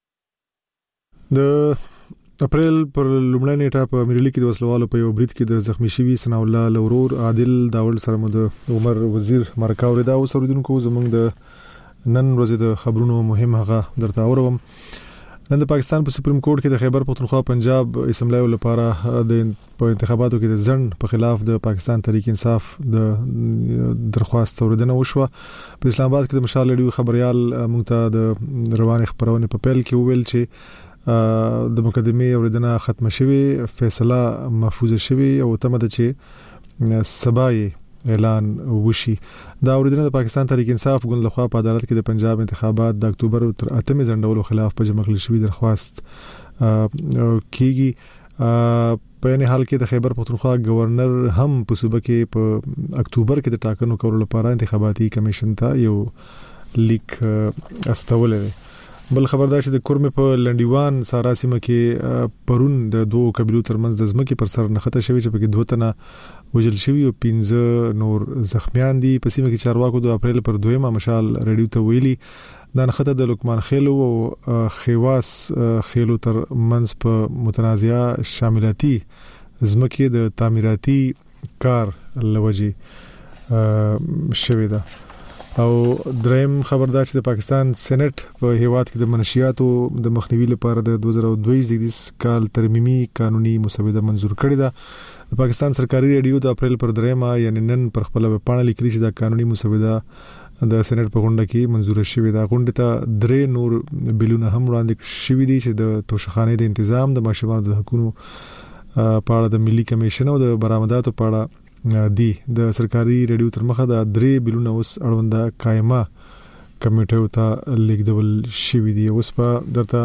S1: د اپریل پر لومړی نیټه په میرلی کې د وسلوالو په یو برید کې د زخمی شوی ثنا الله لورور عادل داول سره مو د عمر وزیر مرکه وردا او سرودونکو زمونږ د نن ورځ د خبرونو مهم هغه درته اورم. نن د پاکستان په سپریم کورټ کې د خیبر پختونخوا پنجاب اسمبلی لپاره د انتخاباتو کې د ځنډ په خلاف د پاکستان تحریک انصاف د درخواست اوریدنه وشوه. په اسلام آباد کې د مشال لړیو خبريال مونږ ته د رواني خبرونه په پیل کې ویل چې د مقدمه اوریدنه ختم شوه، فیصله محفوظ شوه او تمه ده چې سبای اعلان وشي. دا اوریدنه د پاکستان تحریک انصاف ګوند لخوا په عدالت کې د پنجاب انتخابات د اکتوبر تر اتمه ځنډولو خلاف په جمع کړل شوی درخواست کیږي. په نه حال کې د خیبر پختونخوا گورنر هم په صوبه کې په اکتوبر کې د ټاکنو کولو لپاره انتخاباتي کمیشن ته یو لیک استولې. بل خبردار چې د کورمه په لنډیوان سارا سیمه کې پرون د دوه قبيلو ترمنځ د ځمکې پر سر نخته شوی چې په کې دوه تنه وجل شوی او پنځه نور زخمیان دي. په سیمه کې چارواکو د اپریل پر دویمه مشال ریډیو ته ویلي د نخته د لوکمان خیلو او خیواس خیلو تر منځ په متنازعه شاملاتي ځمکې د تعمیراتي کار لوجي شوی ده. او دریم خبردار چې د پاکستان سېنات په هیواد کې د منشیاتو د مخنیوي لپاره د دوه زره دوه زیږدیز کال ترمیمي قانوني مسوده منزور کړې ده. د پاکستان سرکاري ریډیو د اپریل پر دریمه یعنی نن پر خپل پاڼه لیکلي چې د قانوني مسوده د سېنات په غونډه کې منزور شوې ده. غونډه ته درې نور بلونه هم وړاندې شوې دي چې د توشخانې د تنظیم، د ماشومانو د حقوقو په اړه د ملي کمیشن او د برآمداتو په اړه دی. د سرکاري ریډیو تر مخه د درې بلونه اوس اړونده قائمه کمیټه ته لیکدول شوې دي. اوس په درته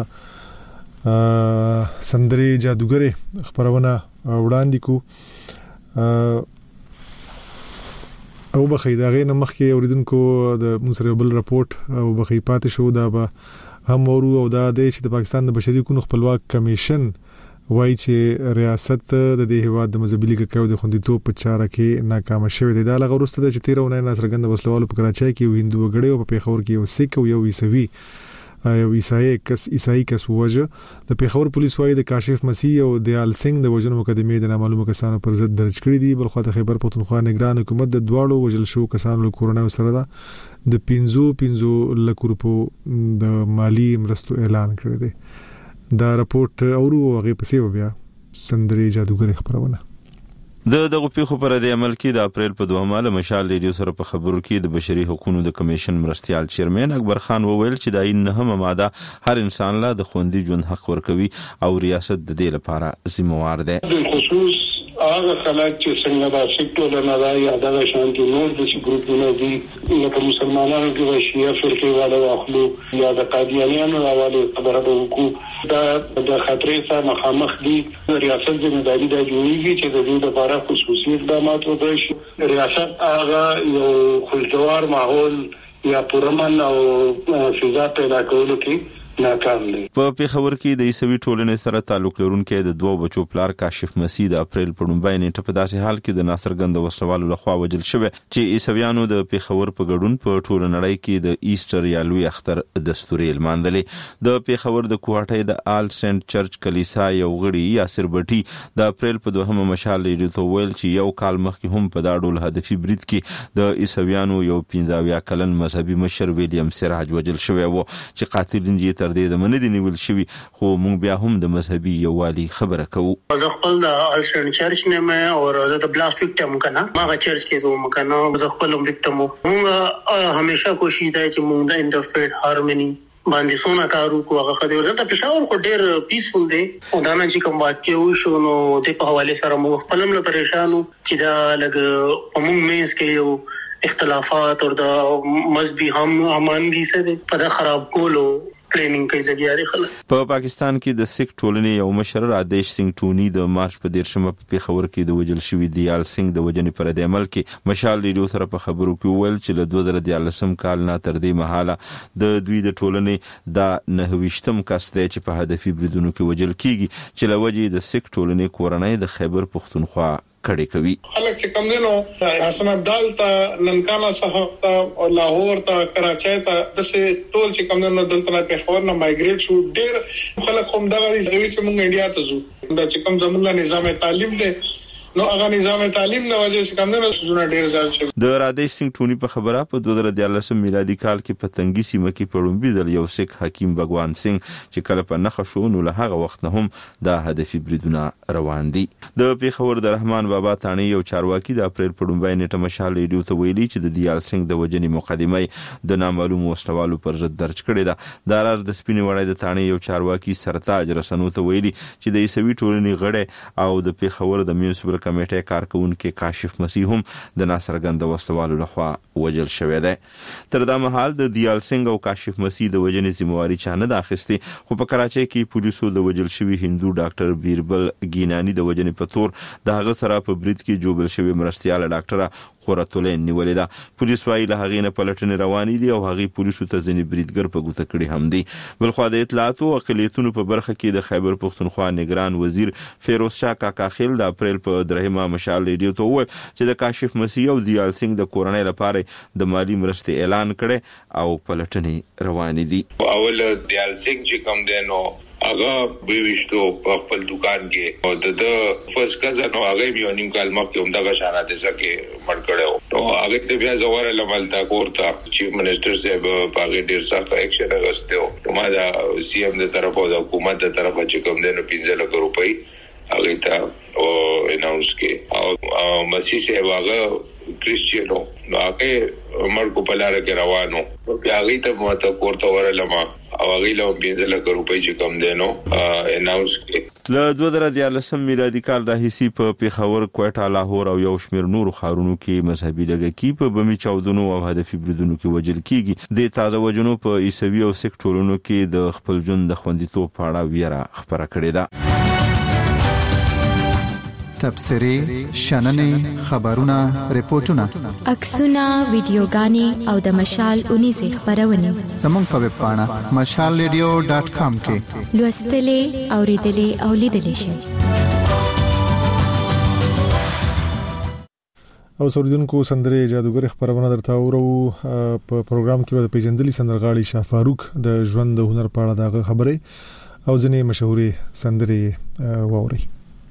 S1: سندري جادوګره خبرونه وړاندې کو او بخې دا غي نمخ کې اوریدونکو د منصر بل رپورت او بخې پاتې شو دا به هم ورو او دا د چې د پاکستان د بشري حقوقو خپلواک کمیشن وایي چې ریاست د دې هیواد د مذهبي لیګ د خوندیتوب په چاره کې ناکام شوه. د دغه غوښته د چې تیرونه ناصرګند وسلوالو په کراچۍ کې یو هندو غړي او په پیښور کې یو سیک او یو عیسوي یو عیسائی کس عیسائی کس وجه. د پیښور پولیس وایي د کاشف مسیح او دیال سنگ د وجنو مقدمه د نامعلومه کسانو پر ضد درج کړې دي. بل خو د خیبر پختونخوا نگران حکومت د دواړو وجل شو کسانو له کورونه سره ده د پنځو پنځو لک روپو د مالی مرستو اعلان کړی دی. دا رپورت اورو هغه پسې بیا سندري جادوګر خبرونه
S15: د دغه پیښو پر د عمل کې د اپریل په دوه ماله مشال ریډیو سره په خبرو کې د بشري حقوقو د کمیشن مرستيال چیرمن اکبر خان وویل چې د عین نهمه ماده هر انسان له د خوندي ژوند حق ورکوي او ریاست د دې لپاره ذمہوار ده.
S18: د خصوص هغه خلک چې څنګه د سیکټور نه راځي یا د شانتي نور د ګروپونو دي لکه مسلمانانو کې شیعه فرقه والو اخلو یا د قادیانیانو راوالو خبره د حقوق دا د خطرې سره مخامخ دي. ریاست ځمېداري د جوړیږي چې د دې لپاره خصوصي اقدامات وکړي. ریاست هغه یو خوشگوار ماحول یا پرمن او فضا پیدا کولو کې ناکام دي.
S15: په پیښور کې د عیسوي ټولنې سره تعلق لرونکي د دوه بچو پلار کاشف مسیح د اپریل په لومړۍ نیټه په داسې حال کې د ناصرګند وسوالو لخوا وجل شوی چې عیسویانو د پیښور په ګډون په ټول نړۍ کې د ایسټر یا لوی اختر دستوري لمانځلې. د پیښور د کوهاټۍ د آل سنت چرچ کلیسا یو غړي یاسر بټي د اپریل په دوهمه مشال ریډیو ته ویل چې یو کال مخکې هم په دا ډول هدفي برید کې د عیسویانو یو پنځه کلن مذهبي مشر ویلیام سراج وجل شوی و چې قاتلین یې تر دې د منځ نیول شوی. خو موږ بیا هم د مذهبي یووالي خبره کوو.
S18: زه خپل د آلسن چرچ نه مې او زه د بلاست وکټم کنه ما چرچ کې زوم کنه زه خپل وکټم. موږ همیشه کوشش دی چې موږ د انټرفیت هارمونی باندې سونه کارو کو هغه خدای ورته پېښور کو ډېر پیسفل دی او دا نه چې کوم واقع وشو نو د په حواله سره موږ خپل هم پریشانو چې دا لګ په موږ مینس کې یو اختلافات او د مذهبي هم امانګي سره په دا خراب کولو پلانینګ کوي لګیاري خلک.
S15: په پاکستان کې د سیک ټولنې یو مشر رادیش سنگ ټونی د مارچ په دیرشمه په پیښور کې د وجل شوی دیال سنگ د وجنې پر د عمل کې مشال ریډیو سره په خبرو کې ویل چې له دوه زره دیارلسم کال نه تر دې مهاله د دوی د ټولنې د نهویشتم کس دی چې په هدفي بریدونو کې وجل کیږي چې لوجې د سیک ټولنې کورنۍ د خیبر پختونخوا کړي کوي.
S18: خلک چې کوم دینو حسن عبدال ته ننکانا صاحب ته او لاهور ته کراچۍ ته د څه ټول چې کوم دینو دلته په خبر نه مایګریټ شو ډېر خلک هم دغه چې موږ انډیا ته ځو دا چې کوم زمونږ نظام تعلیم دی
S19: نو هغه نظام تعلیم د وجه څخه کم نه سونه ډیر ځل شي.
S15: د رادیش سنگ ټونی په خبره په دوه زره دیارلس میلادي کال کې په تنګي سیمه کې پړومبي د یو سیک حکیم بګوان سنگ چې کله په نخښ شو نو له هغه وخت نه هم د هدفي بریدونه روان دي. د پیښور د رحمان بابا تانی یو چارواکي د اپریل په لومړۍ نیټه مشال ریډیو ته ویلي چې د دیال سنگ د وجنې مقدمه د نامعلوم وسلوالو پر ضد درج کړې ده. د راز د سپینې وړای د تانی یو چارواکي سرتاج رسنو ته ویلي چې د عیسوي ټولنې غړي او د پیښور د میونسپل کمیټې کارکونکو کاشف مسیح هم د ناصرګند وسلوالو لخوا وجل شوی دی. تر دا مهال د دیال سنگ او کاشف مسیح د وجنې ذمہواری چانه د اخیستي، خو په کراچۍ کې پولیسو د وجل شوی هندو ډاکټر بیربل ګینانی د وجنې په تور د هغه سره په برید کې جوړل شوی مرستيال ډاکټر قرتولین نیولې ده. پولیس وايي له هغې نه پلټنې روانې دي او هغې پولیسو ته ځینې بریدګر په ګوته کړي هم دي. بلخوا د اطلاعاتو او اقلیتونو په برخه کې د خیبر پښتونخوا نگران وزیر فیروز شاه کاکا خیل د اپریل په درهمه مشال ریډیو ته وویل چې د کاشف مسیح او دیال سنگ د کورنۍ لپاره د مالی مرستې اعلان کړي او پلټنې روانې دي.
S6: اول دیال سنگ چې کوم دی نو هغه به وشتو په خپل دکان کې او د فرست کزن او هغه یو نیم کال مخکې هم دغه شانه د سکه مړ کړو. نو هغه ته بیا زوړ لمل تا کوړه چیف منسٹر صاحب په هغه ډیر سخت اکشن غوښتو. نو ما دا سی ام د طرفه او د حکومت د طرفه چې کوم دی نو پنځه لک روپۍ هغه ته او اناونس کې او مسیح صاحب هغه کریسچینو نو هغه مړ کو په لار کې روانو. بیا هغه ته مو ته کوړه ورلما او هغه له پنځه لک روپۍ چې کم دینو اناونس کړي.
S15: له دوه زره دیارلسم میلادي کال راهیسي په پیښور، کوټه، لاهور او یو شمېر نورو ښارونو کې مذهبي لږکي په بمي چاودنو او هدفي بریدونو کې وژل کیږي. د تازه وجنو په عیسوي او سیک ټولنو کې د خپل ژوند د خوندیتوب په اړه ویره خبره کړې ده.
S20: تبصرې، شننې، خبرونه، ریپورتونه،
S21: عکسونه، ویډیوګانې او د مشال اونیزه خبرونه
S20: زموږ په ویب پاڼه مشال ریډیو ډاټ کام کې
S21: لوستلې، اوریدلې او لیدلې شئ.
S1: او سوریدونکو سندرې جادوګر خبرونه درته اورو. په پروګرام کې د پیژندلي سندرغاړي شاه فاروق د ژوند د هنر په اړه دغه خبرې او ځینې مشهورې سندرې واوري.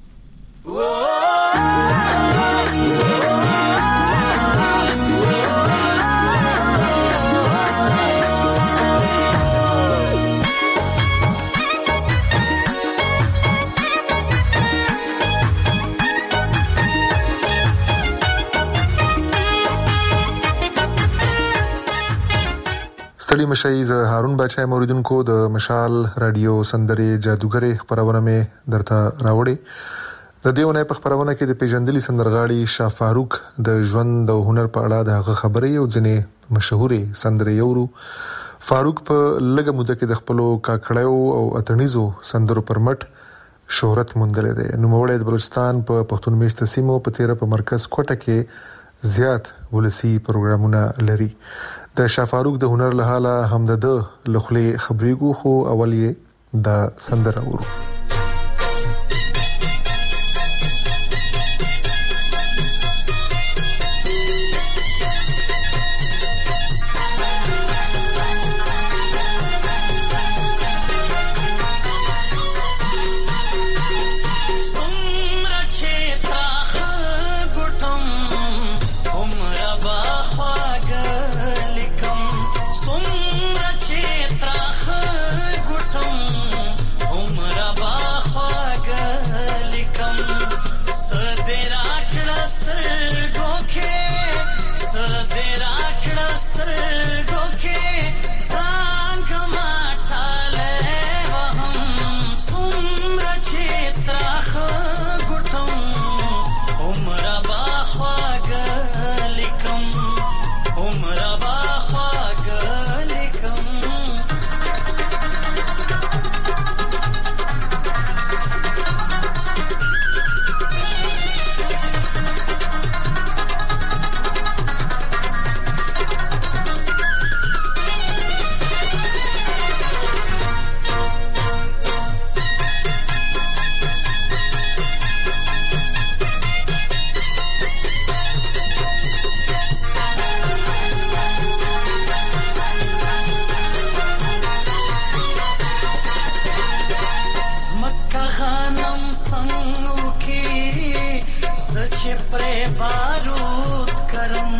S1: ستړي مشي ز هارون بچای موریدونکو د مشال رادیو سندرې جادوګر خبرونه مې درته راوړي. د دیونه په خبرونه کې د پیژندلي سندرغاړي شاه فاروق د ژوند د هنر په اړه د خبرې او ځینې مشهورې سندرې یورو. فاروق په لږه موده کې د خپل کاکړیو او اتنیزو سندرو پر مټ شهرت موندلې ده. نوموړی د بلوچستان په پښتون میشته سیمو په تیره په مرکز کوټه کې زیات ولسی پروګرامونه لري. د شاه فاروق د هنر له حاله هم د لخلې خبرېګو خو اول یې د سندره ورو.
S22: Umra
S2: बारूद करम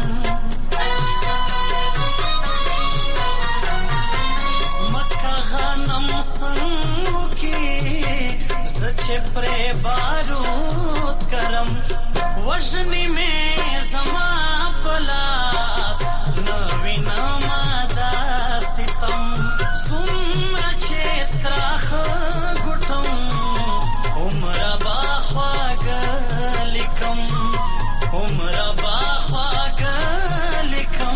S2: मक्का गनम संग की सचे प्रे बारूद करम वजनी में जमा पलास नवीना मादा सितम सुमरा क्षेत्राख गुटम उमरा बाख्वाग लिकम उमरा बाख्वाग लिकम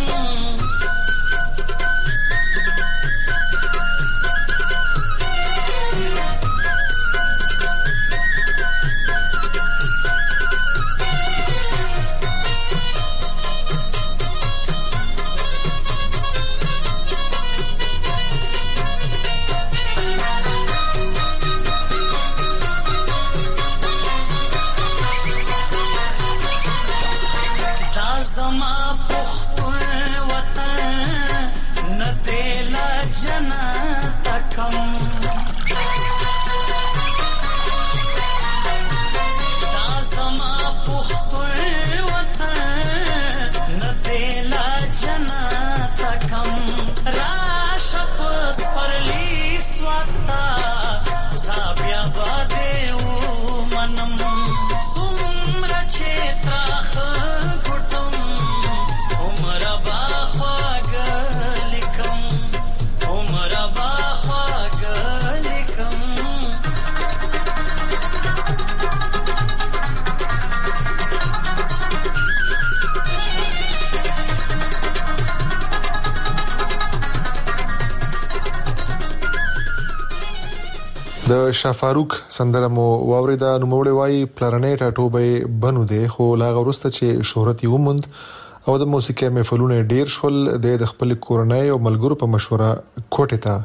S1: د شافاروق سندره مو واوریدا نو موړې وای پلانټ اټوبه بنو دی خو لا غورسته چې شهرت یې ومند او د موسیقي محفلونه ډیر شول د خپل کورنۍ او ملګرو په مشوره کوټه ته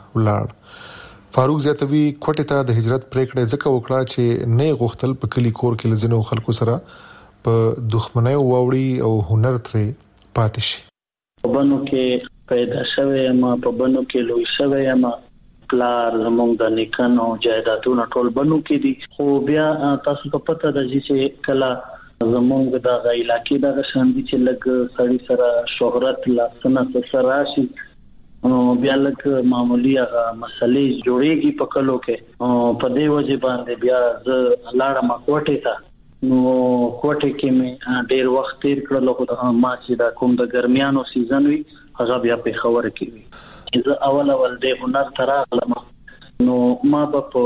S1: ولاړ فاروق زیاتوی کوټه ته د هجرت پریکړه ځکه وکړه چې نه غوښتل په کلی کور کې لزنو خلکو سره په دښمنۍ ووري او هنر ترې پاتې شي
S4: بنو کې پیدا شوه ما په بنو کې لوی شوه ما پلار زمونږ د نیکانو جایدادونو ټول بنو کې دي خو بیا تاسو ته پته ده چې کله زمونږ د علاقې د شاندي چې لګ سړی سره شهرت لاسنه سره راشي بیا لګ معمولی هغه مسلې جوړيږي په کلو کې په دې وجه باندې بیا ز لاړه ما کوټه ته نو کوټه کې مې ډېر وخت تیر کړل خو ما چې د کوم د ګرمیانو سیزن وي هغه بیا په خبر کې وي چې اول اول د هنر تراغلم نو ما په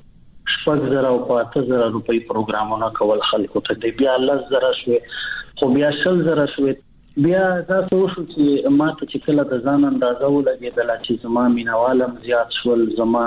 S4: شپږ زره او پاته زره روپۍ پروګرامونه کول خلکو ته دی بیا لس زره شوي خو بیا شل زره شوي بیا تاسو شو چې ما ته چې کله د ځان اندازه ولګېدل چې زما مینوالم زیات شول زما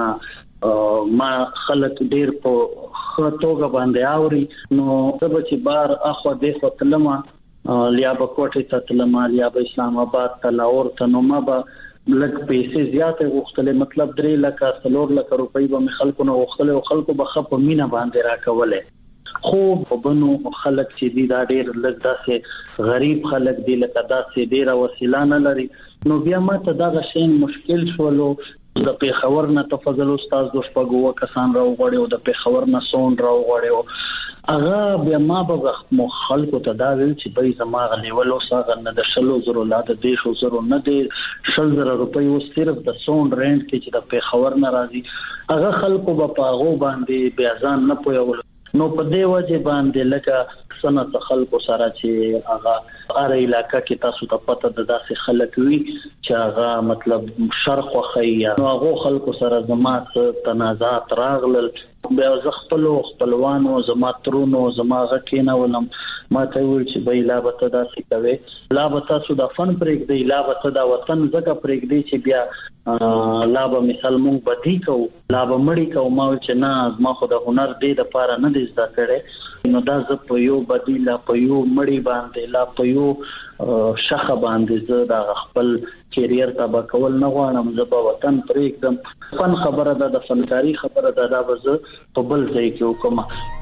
S4: ما خلک ډیر په خطوګه باندې اوري نو سبا چې بار اخو د ختلمه لیا په کوټه ته تلمه لیا په اسلام آباد ته لاور ته نو ما به لږ پیسې زیاتې غوښتلې مطلب درې لکه څلور لکه روپۍ به مې خلکو نه غوښتلې او خلکو به ښه په مینه باندې راکولې خو په بنو خلک چې دي دا ډېر لږ داسې غریب خلک دي لکه داسې ډېره وسیله نه لري نو بیا ما ته دغه شی مشکل شولو د پیښور نه تفضل استاد د شپږو کسان راوغړي او د پیښور نه سون راوغړي اغه بیا ما به مو خلکو ته دا ویل چې به زما غلیولو ساغه نه د شلو زرو لا د دیشو زرو نه دی شل زره روپۍ و صرف د سون رینټ کې چې د پیښور نه راځي اغه خلکو به پاغو باندې بیا ځان نه پویول نو په دې وجه باندې لکه سنت خلکو سره چې اغه اره علاقہ کې تاسو ته پته د داسې خلک وي چې اغه مطلب شرق او خیا نو هغه خلکو سره زمات تنازعات راغلل بیا ز خپل خپلوانو زما ترونو زما غکینه ولم ما ته ویل چې به لا به ته داسې کوي لا به تاسو د فن پرېږ دی لا به ته د وطن زګه پرېږ دی چې بیا لا به مثال مونږ بدی کو لا به مړی کو ما چې نه ما خو د هنر دی د پاره نه دي زده کړې نو دا ز په یو بدی لا په یو مړی باندې لا په یو شخه باندې زه د خپل کیریر تبا کول نه غواړم زه په وطن پرېږدم فن خبره ده د فنکاری خبره ده دا به زه په بل ځای کې وکم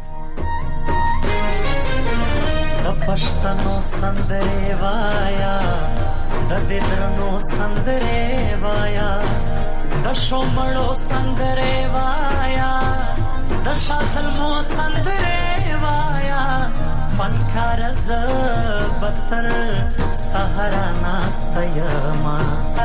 S2: د پښتنو سندره وایا د ددرنو سندره وایا د شومړو سندره وایا د شاسلمو سندره وایا فنکار ز بتر سهرا ناستیما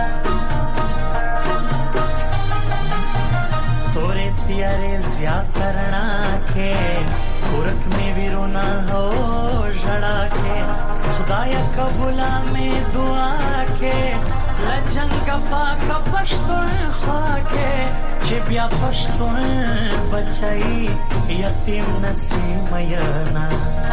S2: तोरे प्यारे ज़्यादा के पुरख में विरोना हो जड़ा के खुदाया कबूला में दुआ के लजंग पाक पश्तुन ख्वा के चिबिया पश्तुन बचाई यतीम नसीम यना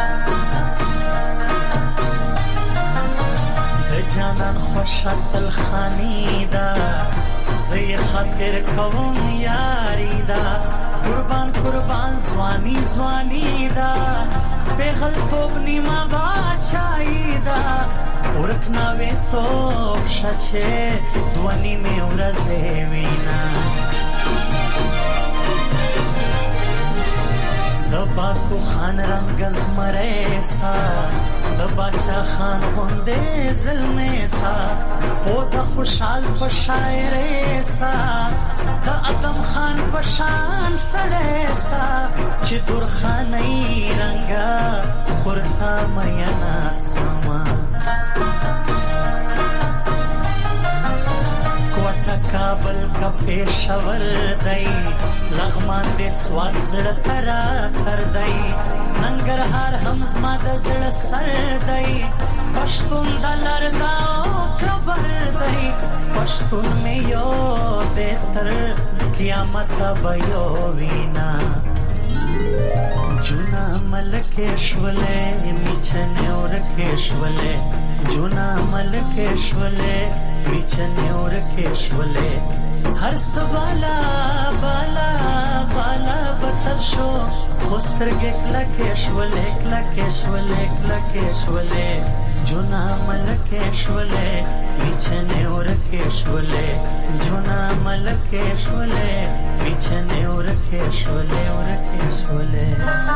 S2: जानन खुशत الخانیدا زی خاطر کوم یاری دا قربان قربان زوانی زوانی دا پیغل توب نیما باچایی دا ورکنا وی توب شچه دوانی می ورزه وینا دباکو خان رنگ زمره سا دباچا خان هنده ظلمه سا پودا خوشحال پشاعره سا دا ادم خان پشان سڑه سا چی دور خانی رنگا پرتا مینا سما کوٹا کابل کا پیشور دائی لغمان دے سواد زڑ ترا تر دائی ننگرهار هم زما د زړه سر دی پښتون د لردا او خبر دی پښتون مې یو د تر قیامت به یو وینا جونا ملکشولې میچنه ورکشولې جونا ملکشولې میچنه ورکشولې هر سوالا بالا بالا بتر شو خوستر کلکشولې کلکشولې کلکشولې جونا ملکشولې میچنه ورکشولې جونا ملکشولې میچنه ورکشولې ورکشولې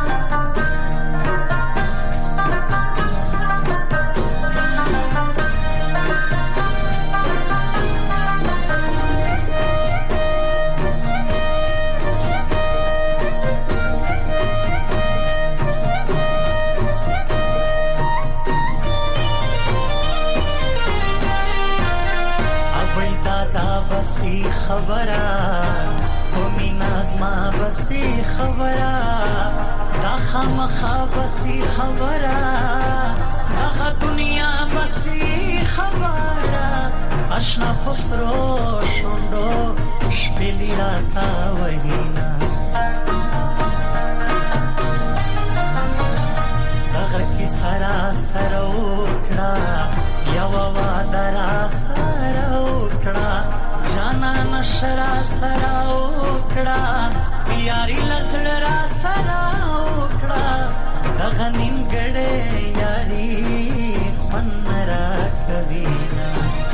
S2: بسی خبره قومی نازما بسی خبره دا خامخا بسی خبره دا دنیا بسی خبره اشنا پسرو شندو شپلی راتا وحینا دغه کی سرا سروکړه یو وادرا سروکړه جانا نشرا سرا وکړه یاري لزړه سرا وکړه دغه نیمګړې یاري خنرا کوینا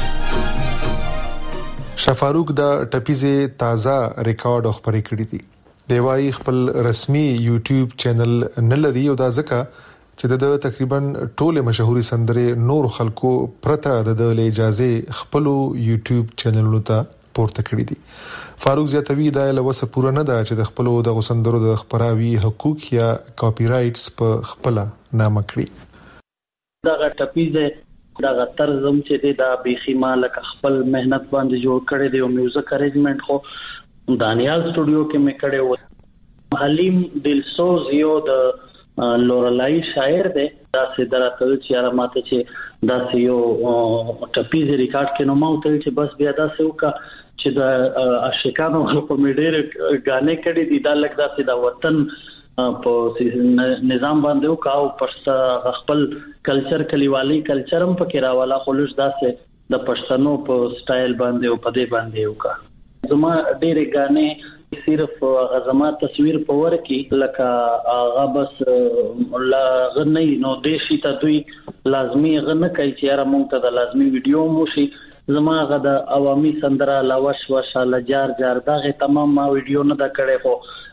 S1: شفاروق د ټپیزه تازه ریکارډ خبرې کړې دي دیوای خپل رسمي یوټیوب چینل نه لري او دا ځکه چې د تقریبا ټوله مشهوري سندره نور خلکو پرته د اجازه خپل یوټیوب چینلونو ته پورته کړی دي فاروق زیاتوی دا له وسه پوره نه ده چې د خپل د غسندرو د خبراوي حقوق یا کاپی رائټس په خپل نامه کړی
S4: دا ټپیزه دا طرزم چې دا بيخي مالک خپل مهنت باندې جوړ کړی دی او میوزیک ارینجمنت خو دانیال سټوډیو کې مې کړی و حلیم دلسوز یو د لورلای شاعر دی دا سي دراته چې را ماته چې دا یو ټپیز ریکارډ کې نو ما ته چې بس بیا دا سه وکا چې دا عاشقانو په میډیر غانې کړي دي دا لکه دا سي دا وطن په نظام باندې وکاو پښتا خپل کلچر کلیوالي کلچرم پکې راواله خلوص دا سه د پښتنو په سټایل باندې او په دې باندې وکا زما ډېر غانې صرف غزما تصویر پور کې لکه هغه بس لا غنی نو دیشي ته دوی لازمی غنه کوي چې را مونږ ته د لازمی ویډیو مو شي زما غد عوامي سندره لاوش وشاله جار جار دغه تمام ما ویډیو نه دا کړې خو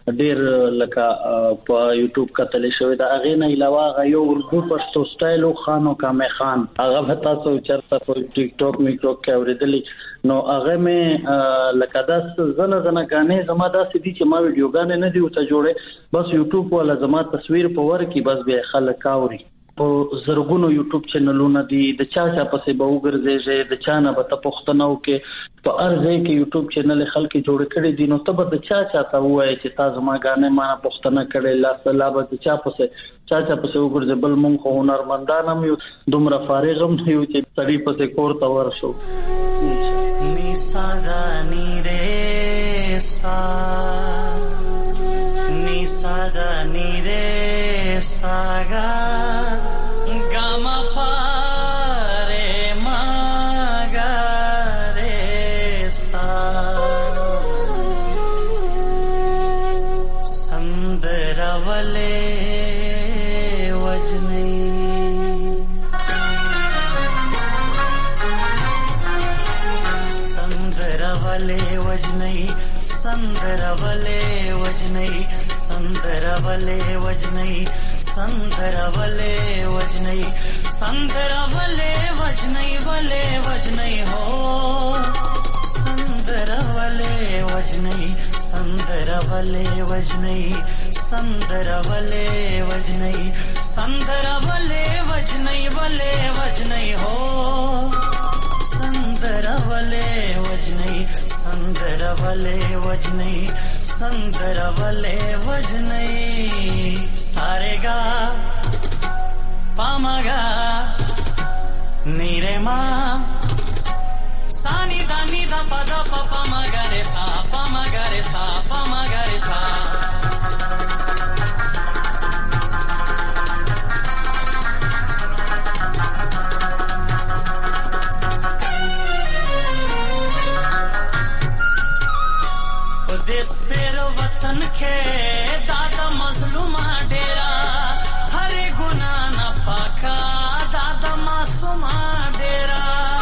S4: ډیر لکه په یوټیوب کتل شوی دا هغه نه علاوه یو اردو پښتو سټایل خانو کامه خان هغه تاسو چرته په ټیک ټاک میټو کې اوریدلې نو هغه مې لکه دا زنه زنه غانې زما دا سدي چې ما ویډیو غانې نه دی او ته جوړه بس یوټیوب ولا زما تصویر په ور کې بس به خلک اوري په زرګونو یوټیوب چینلونه دي د چا چا پسې به وګرځي د چا نه به ته پښتنو کې په ارزه کې یوټیوب چینل خلک جوړ کړي دي نو ته به د چا چا ته وایي چې تاسو ما غانې ما پښتنه کړي لا سلام د چا پسې چا چا پسې وګرځي بل مونږ خو هنرمندان هم یو دومره فارغ هم یو چې سړی پسې کور ته ورشو
S2: निसा नी रे सा निसा नी रे सा गा गा मा पा रे मा गा रे सा संदरवले वजनी संदरवले वजनई संदरवले वजनई संदरवले वजनई संदरवले वजनई वले वजनई हो संदरवले वजनई संदरवले वजनई संदरवले वजनई संदरवले वजनई वले वजनई हो संदरवले वजनई संदरवले वजनई संदरवले वजनई सारेगा पामगा नीरे मा सानी दानी दा पदा पपा मगरे सा पामगरे सा पामगरे सा देश वतन के दादा मजलूमा डेरा हरे गुना न पाका दादा मासूमा डेरा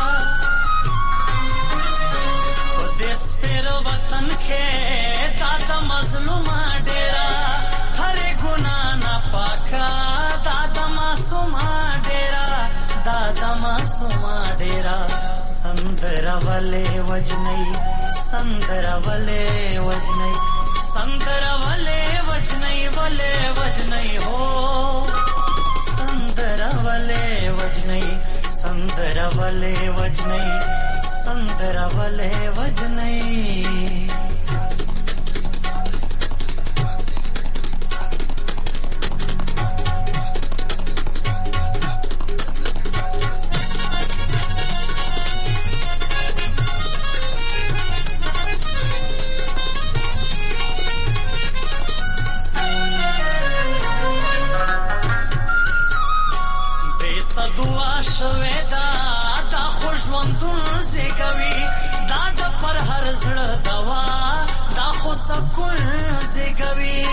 S2: देश वतन के दादा मजलूमा डेरा हरे गुना न पाका दादा मासूमा डेरा दादा मासूमा डेरा संदरवले वजनई संदरवले वजनई संदरवले वजनई वले वजनई हो संदरवले वजनई संदरवले वजनई संदरवले वजनई شویدا دا خوشوندون زیگوی دا دا پر هر زړه دوا دا خو سکون زیگوی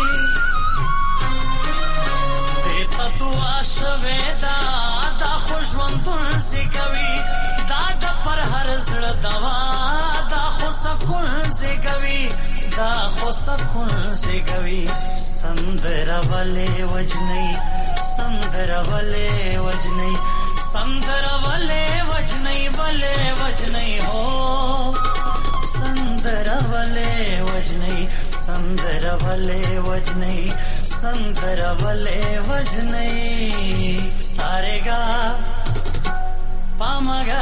S2: دیتا دعا شویدا دا خوشوندون زیگوی دا دا پر هر زړه دوا دا خو سکون زیگوی دا خو سکون زیگوی سندرولے وجنی سندرولے وجنی संदरवले वजनई वले वजनई हो संदरवले वजनई संदरवले वजनई संदरवले वजनई सारेगा पामगा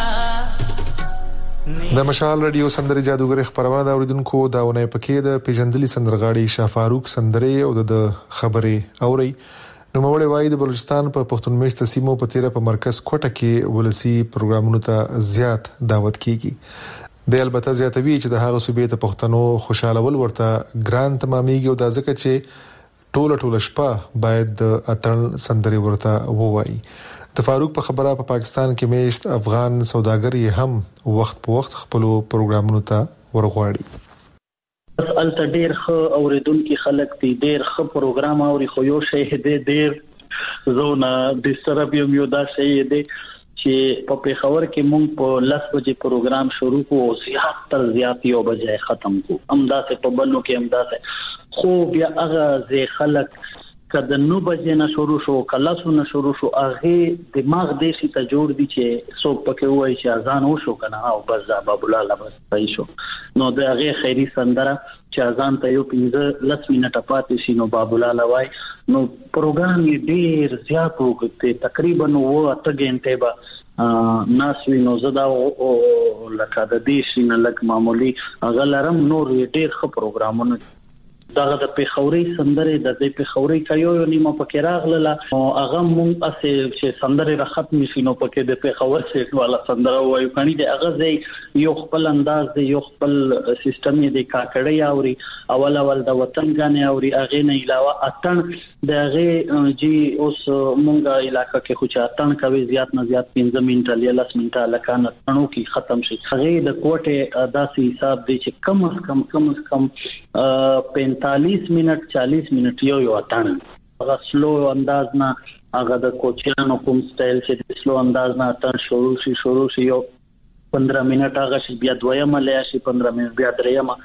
S1: د مشال رادیو سندري جادوګر خبرونه دا اوریدونکو داونه پکې د پیژندلي سندرغاړي شاه فاروق سندري او د خبرې اوري نو موږ وایي د بلوچستان په پښتون میشت سیمو په تیره په مرکز کوټه کې ولسی پروګرامونو ته زیات دعوت کیږي د البته زیاتوي چې د هغه صوبې ته پښتنو خوشاله ول ورته ګران تمامېږي او د ځکه چې ټوله ټوله شپه باید د اتن سندري ورته ووایي د فاروق په خبره په پا پاکستان کې میشت افغان سوداګر یې هم وخت په وخت خپل پروګرامونو ته ورغواړي
S4: ال تدیر خو اوریدونکو خلک دي ډیر خو پروګرام اوري خو یو شی دې ډیر زونه د سرابیوم یو دا شی دې چې په پیښور کې مونږ په لس بجې پروګرام شروع کوو او زیات تر زیات یو بجې ختم کوو امداسه په بنو کې امداسه خو بیا هغه زه خلک کله نو بجې نه شروع شو کله سو نه شروع شو هغه دماغ دې شي ته جوړ دي چې څوک پکې وایي چې اذان وشو کنه او بس باب الله بس پای شو نو د هغه خیری سندره چې اذان ته یو پنځه لس منټه پاتې شي نو باب الله وای نو پروګرام یې ډیر زیات وکړي تقریبا وو اته غنټه به ناس وی نو زدا او لکه د دې شي نه لک معمولی هغه لرم نور ډیر ښه پروګرامونه دغه د پیښوري سندره د دې پیښوري کایو نیمه پکې راغله او هغه مونږ اسه چې سندره را ختم شي نو پکې د پیښور سیټ والا سندره وایو کني د هغه ځای یو خپل انداز دی یو خپل سیستم دی کاکړی اوري اول اول د وطن غانې اوري هغه نه علاوه اتن د هغه جی اوس مونږه علاقې کې خو چې اتن کوي زیات نه زیات پنځه منټه یا لس منټه لکانه تنو کې ختم شي هغه د کوټه داسې حساب دی چې کم از کم کم از کم پینتالیس منټ چالیس منټ یو یو اتن هغه سلو انداز نه هغه د کوچیانو کوم سټایل چې سلو انداز نه اتن شروع شي شروع شي یو پندرہ منټ هغه شي بیا دویمه لیا شي پندرہ منټ بیا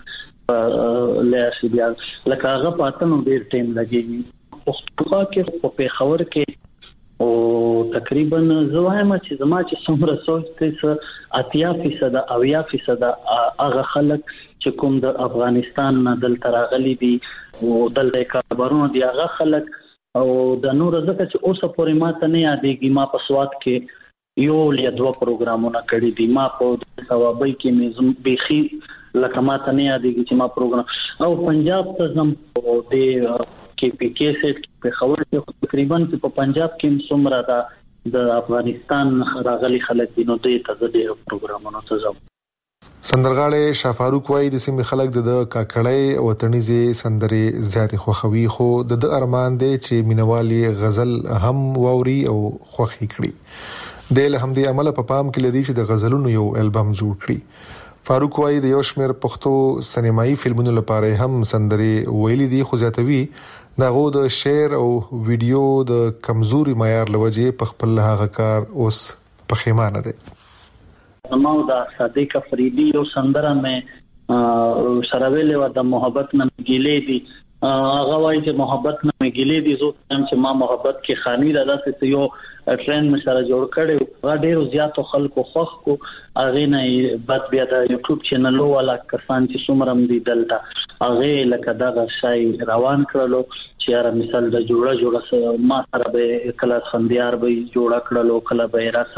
S4: دریمه لیا شي بیا لکه هغه پاتنو ډیر ټیم لګي خو کې په خبر کې او تقریبا زوایم چې زما چې څومره سوچ ته اتیا فیصد او یا فیصد هغه خلک چې کوم د افغانستان نه دل تراغلي دي او دل د کاربارونو دی هغه خلک او د نور ځکه چې اوسه پورې ماته نه یادېږي ما په سواد کې یو یا دوه پروګرامونه کړی دي ما په ثوابي کې مزم بيخي لکه ماته نه یادېږي چې ما پروګرام او پنجاب ته زم او د کې پی کې سیټ په خبر کې تقریبا په پنجاب کې څومره دا د افغانستان راغلي خلک دي نو د تزدې پروګرامونو ته ځم
S1: سندرغاړي شافاروق وای د سیمې خلک د کاکړی وطنيزي سندري زیات خوخوي خو د ارمان دي چې مینوالي غزل هم ووري او خوخي کړي د الحمدي عمل په پام کې لدی چې د غزلونو یو البم جوړ کړي فاروق وای د یو شمیر پښتو سینمایي فلمونو لپاره هم سندري ویلي دي خو ځاتوي دغه د شعر او ویډیو د کمزوري معیار لوجه په خپل هغه کار اوس پخیمانه ده
S4: نو دا صادق فریدی یو سندره مې سرویل و د محبت نه ګیلې دي هغه وایي چې محبت نه ګیلې دي زه هم چې ما محبت کې خاني را داسې یو ټرند مشره جوړ کړو غا ډیرو زیاتو خلکو خوښ کو اغه نه بد بیا د یوټیوب چینل والا کسان چې څومره دي دلته اغه لکه دا شای روان کړلو چې یاره مثال د جوړه جوړه ما سره به کله خنديار به جوړه کړلو کله به را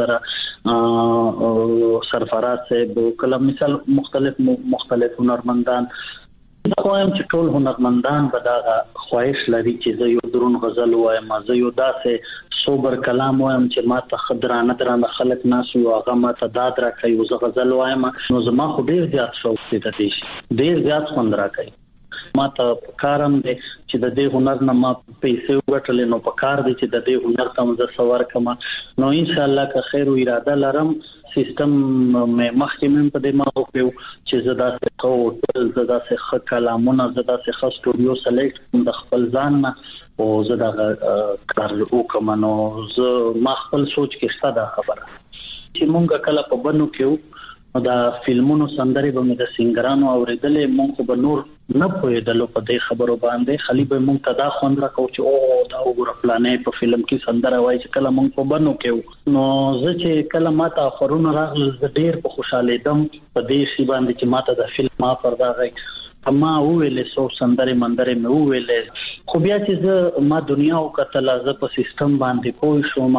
S4: سره سرفراز صاحب کله مثال مختلف مختلف هنرمندان دا وایم چې ټول هنرمندان به دا خواهش لري چې زه یو درون غزل وایم زه یو داسې صبر کلام وایم چې ما ته خدرانه درانه خلک ناس یو هغه ما ته داد را کوي زه غزل وایم نو زما خو ډیر زیات شوق دي د دې ډیر زیات خوند را کوي ما ته کارم دي چې د دې هنر نه ما پیسې وټلې نو په کار دي چې د دې هنر ته زه سوار کما نو ان شاء الله که خیر او اراده لرم سیستم مې مخکې په دې ما وکړو چې زدا څه کو زدا څه خ کلامونه زدا څه خ سټوډیو سلیکټ د خپل ځان نه او زدا کار وکم نو زه ما خپل سوچ کې ستاده خبره چې مونږ کله په بنو کې دا فلمونو سندري به مې د سنگرانو اوریدلې مونږ به نور نه پوهېدلو په دې خبرو باندې خالي به مونږ ته دا خوند راکاو چې او دا وګوره پلانې په فلم کې سندره وایي چې کله مونږ په بنو کې نو زه چې کله ماته خورونه راغله زه ډېر په خوشاله دم په دې شی باندې چې ماته د فلم ما پر دا غي اما ویلې سو سندري مندري مې ویلې خو بیا چې زه ما دنیا او کتل زه په سیستم باندې پوه شوم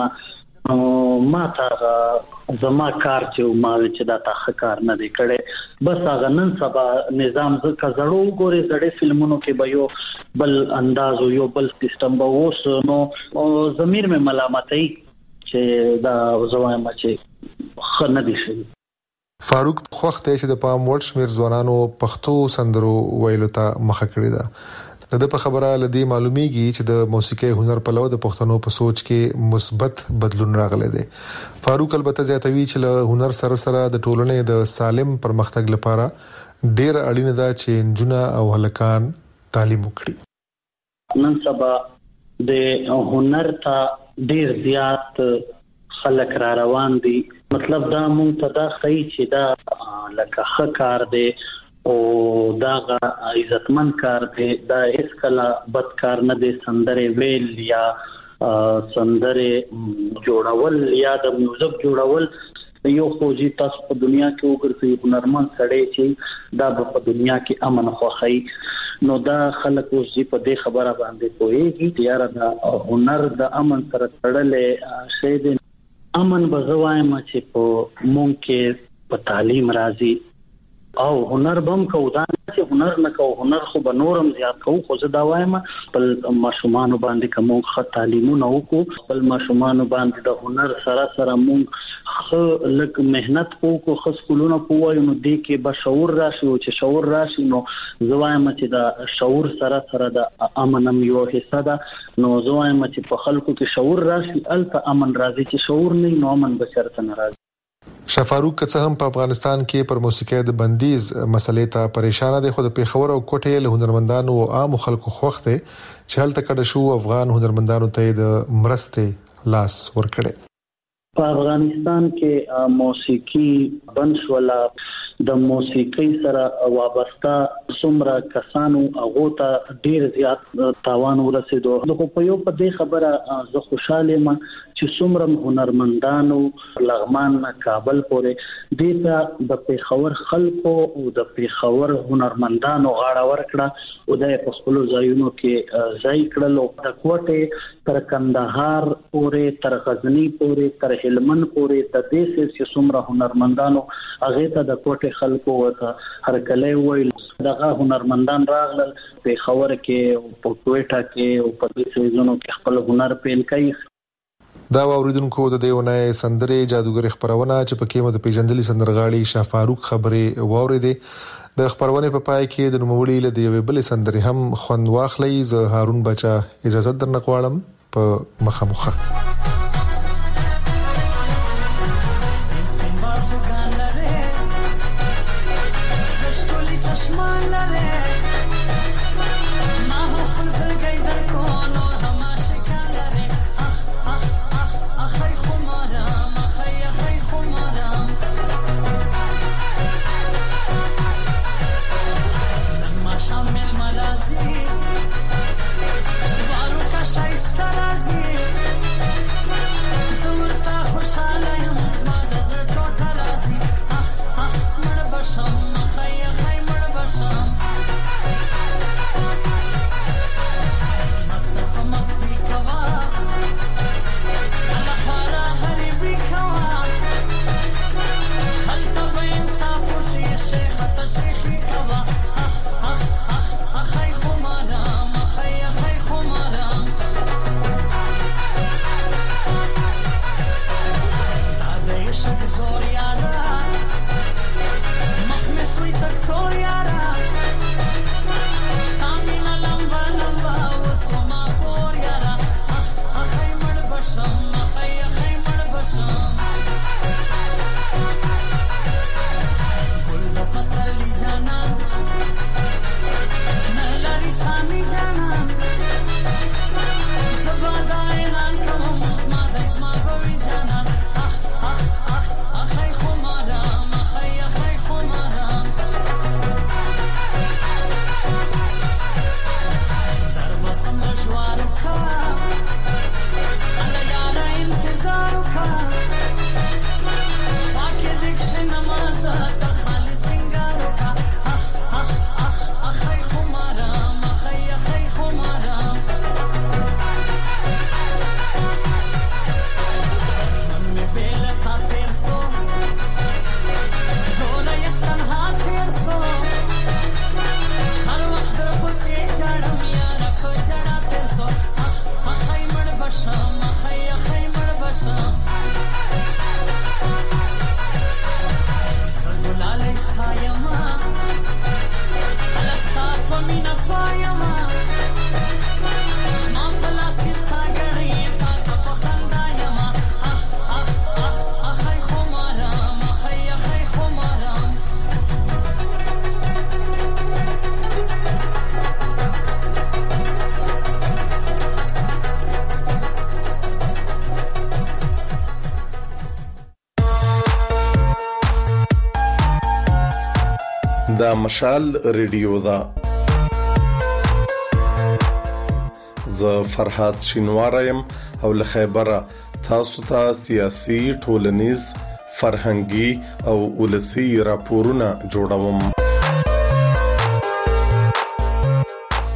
S4: ما ته زما کار چې ما چې دا تاخ کار نه دی کړي بس هغه نن سبا نظام ز کزړو ګوري زړې فلمونو کې به یو بل انداز او یو بل سیستم به وس نو ضمیر مې ملامتای چې دا زوایم چې خنه دي شي
S1: فاروق خوخته چې د پام ورډ شمیر ځوانانو پښتو سندرو ویلو ته مخه کړی ده د په خبره لدی معلومیږي چې د موسیقي هنر په لور د پښتنو په سوچ کې مثبت بدلون راغلی دی فاروق البته زیاتوي چې له هنر سره سره د ټولنې د سالم پرمختګ لپاره ډیر اړینه ده چې جنا او هلکان تعلیم وکړي
S4: نن سبا د هنر ته ډیر زیات خلک را روان دي مطلب دا مونږ ته دا خی چې دا لکه ښه کار دی او دا عزتمن کار دی، دا هیڅ کله بد کار نه دی. سندره ویل یا سندره جوړول یا د میوزیک جوړول یو فوجي تاسو په دنیا کې وګرځي هنرمند سړی چې دا په دنیا کې امن خوخی، نو دا خلک اوس په دې خبره باندې کوي چې یاره دا هنر د امن سره تړلې شی دی. امن به زه وایم چې په مونږ کې په تعلیم راځي او هنر بم کو دا چې هنر نه کو هنر خو به نورم زیات کو. خو زه دا وایم خپل ماشومان باندې کوم ښه تعلیمونه وکړو، خپل ماشومان باندې د هنر سره سره مونږ خو لک مهنت وکړو، خو سکولونه کوو، نو دې کې به شعور راشي. او چې شعور راشي نو زه وایم چې دا شعور سره سره د امن یو حصہ ده. نو زه وایم چې په خلکو کې شعور راشي الته امن راځي، چې شعور نه نو امن به چرته نه راځي.
S1: شاه فاروق که څه هم په افغانستان کې پر موسیقي د بندیز مسلې ته پریشان دي، خو د پیښور او کوټې له هنرمندانو او عام خلکو خوخته چې هلته کډه شو افغان هنرمندانو ته د مرستې لاس ورکړي.
S4: په افغانستان کې موسیقي بنشولا د موسیقي سره وابسته څومره کسانو هغه ته ډیر زیات تاوان ورسېدو. نو په یو په دې خبره زه خوشاله یم چې څومره هنرمندانو لغمان نه کابل پورې د د پیښور خلکو او د پیښور هنرمندانو غاړه ورکړه او د خپل ځایونو کې ځای کړل. د کوټې تر کندهار پورې تر غزنی پورې تر هلمند پورې د دې چې څومره هنرمندانو هغه ته د کوټې خلکو ورته هر کله ویل دغه هنرمندان راغلل پیښور کې او په کوټه کې او په دې ځایونو کې خپل هنر پیل کوي.
S1: دا اوریدونکو د دیونه سندره جادوګر خبرونه چې پکې مو د پیژندلي سندرغاړي شاه فاروق خبرې واوریدې. د خبرونه په پای کې د نوموړي له دیوې بل سندره هم خوند واخلي. زه هارون بچا اجازه درنه غواړم په مخامخه.
S7: د مشال ریډیو دا ز فرحات شینوارم او له خیبره تاسو ته سیاسي ټولنیز فرهنګي او ولسی راپورونه جوړوم.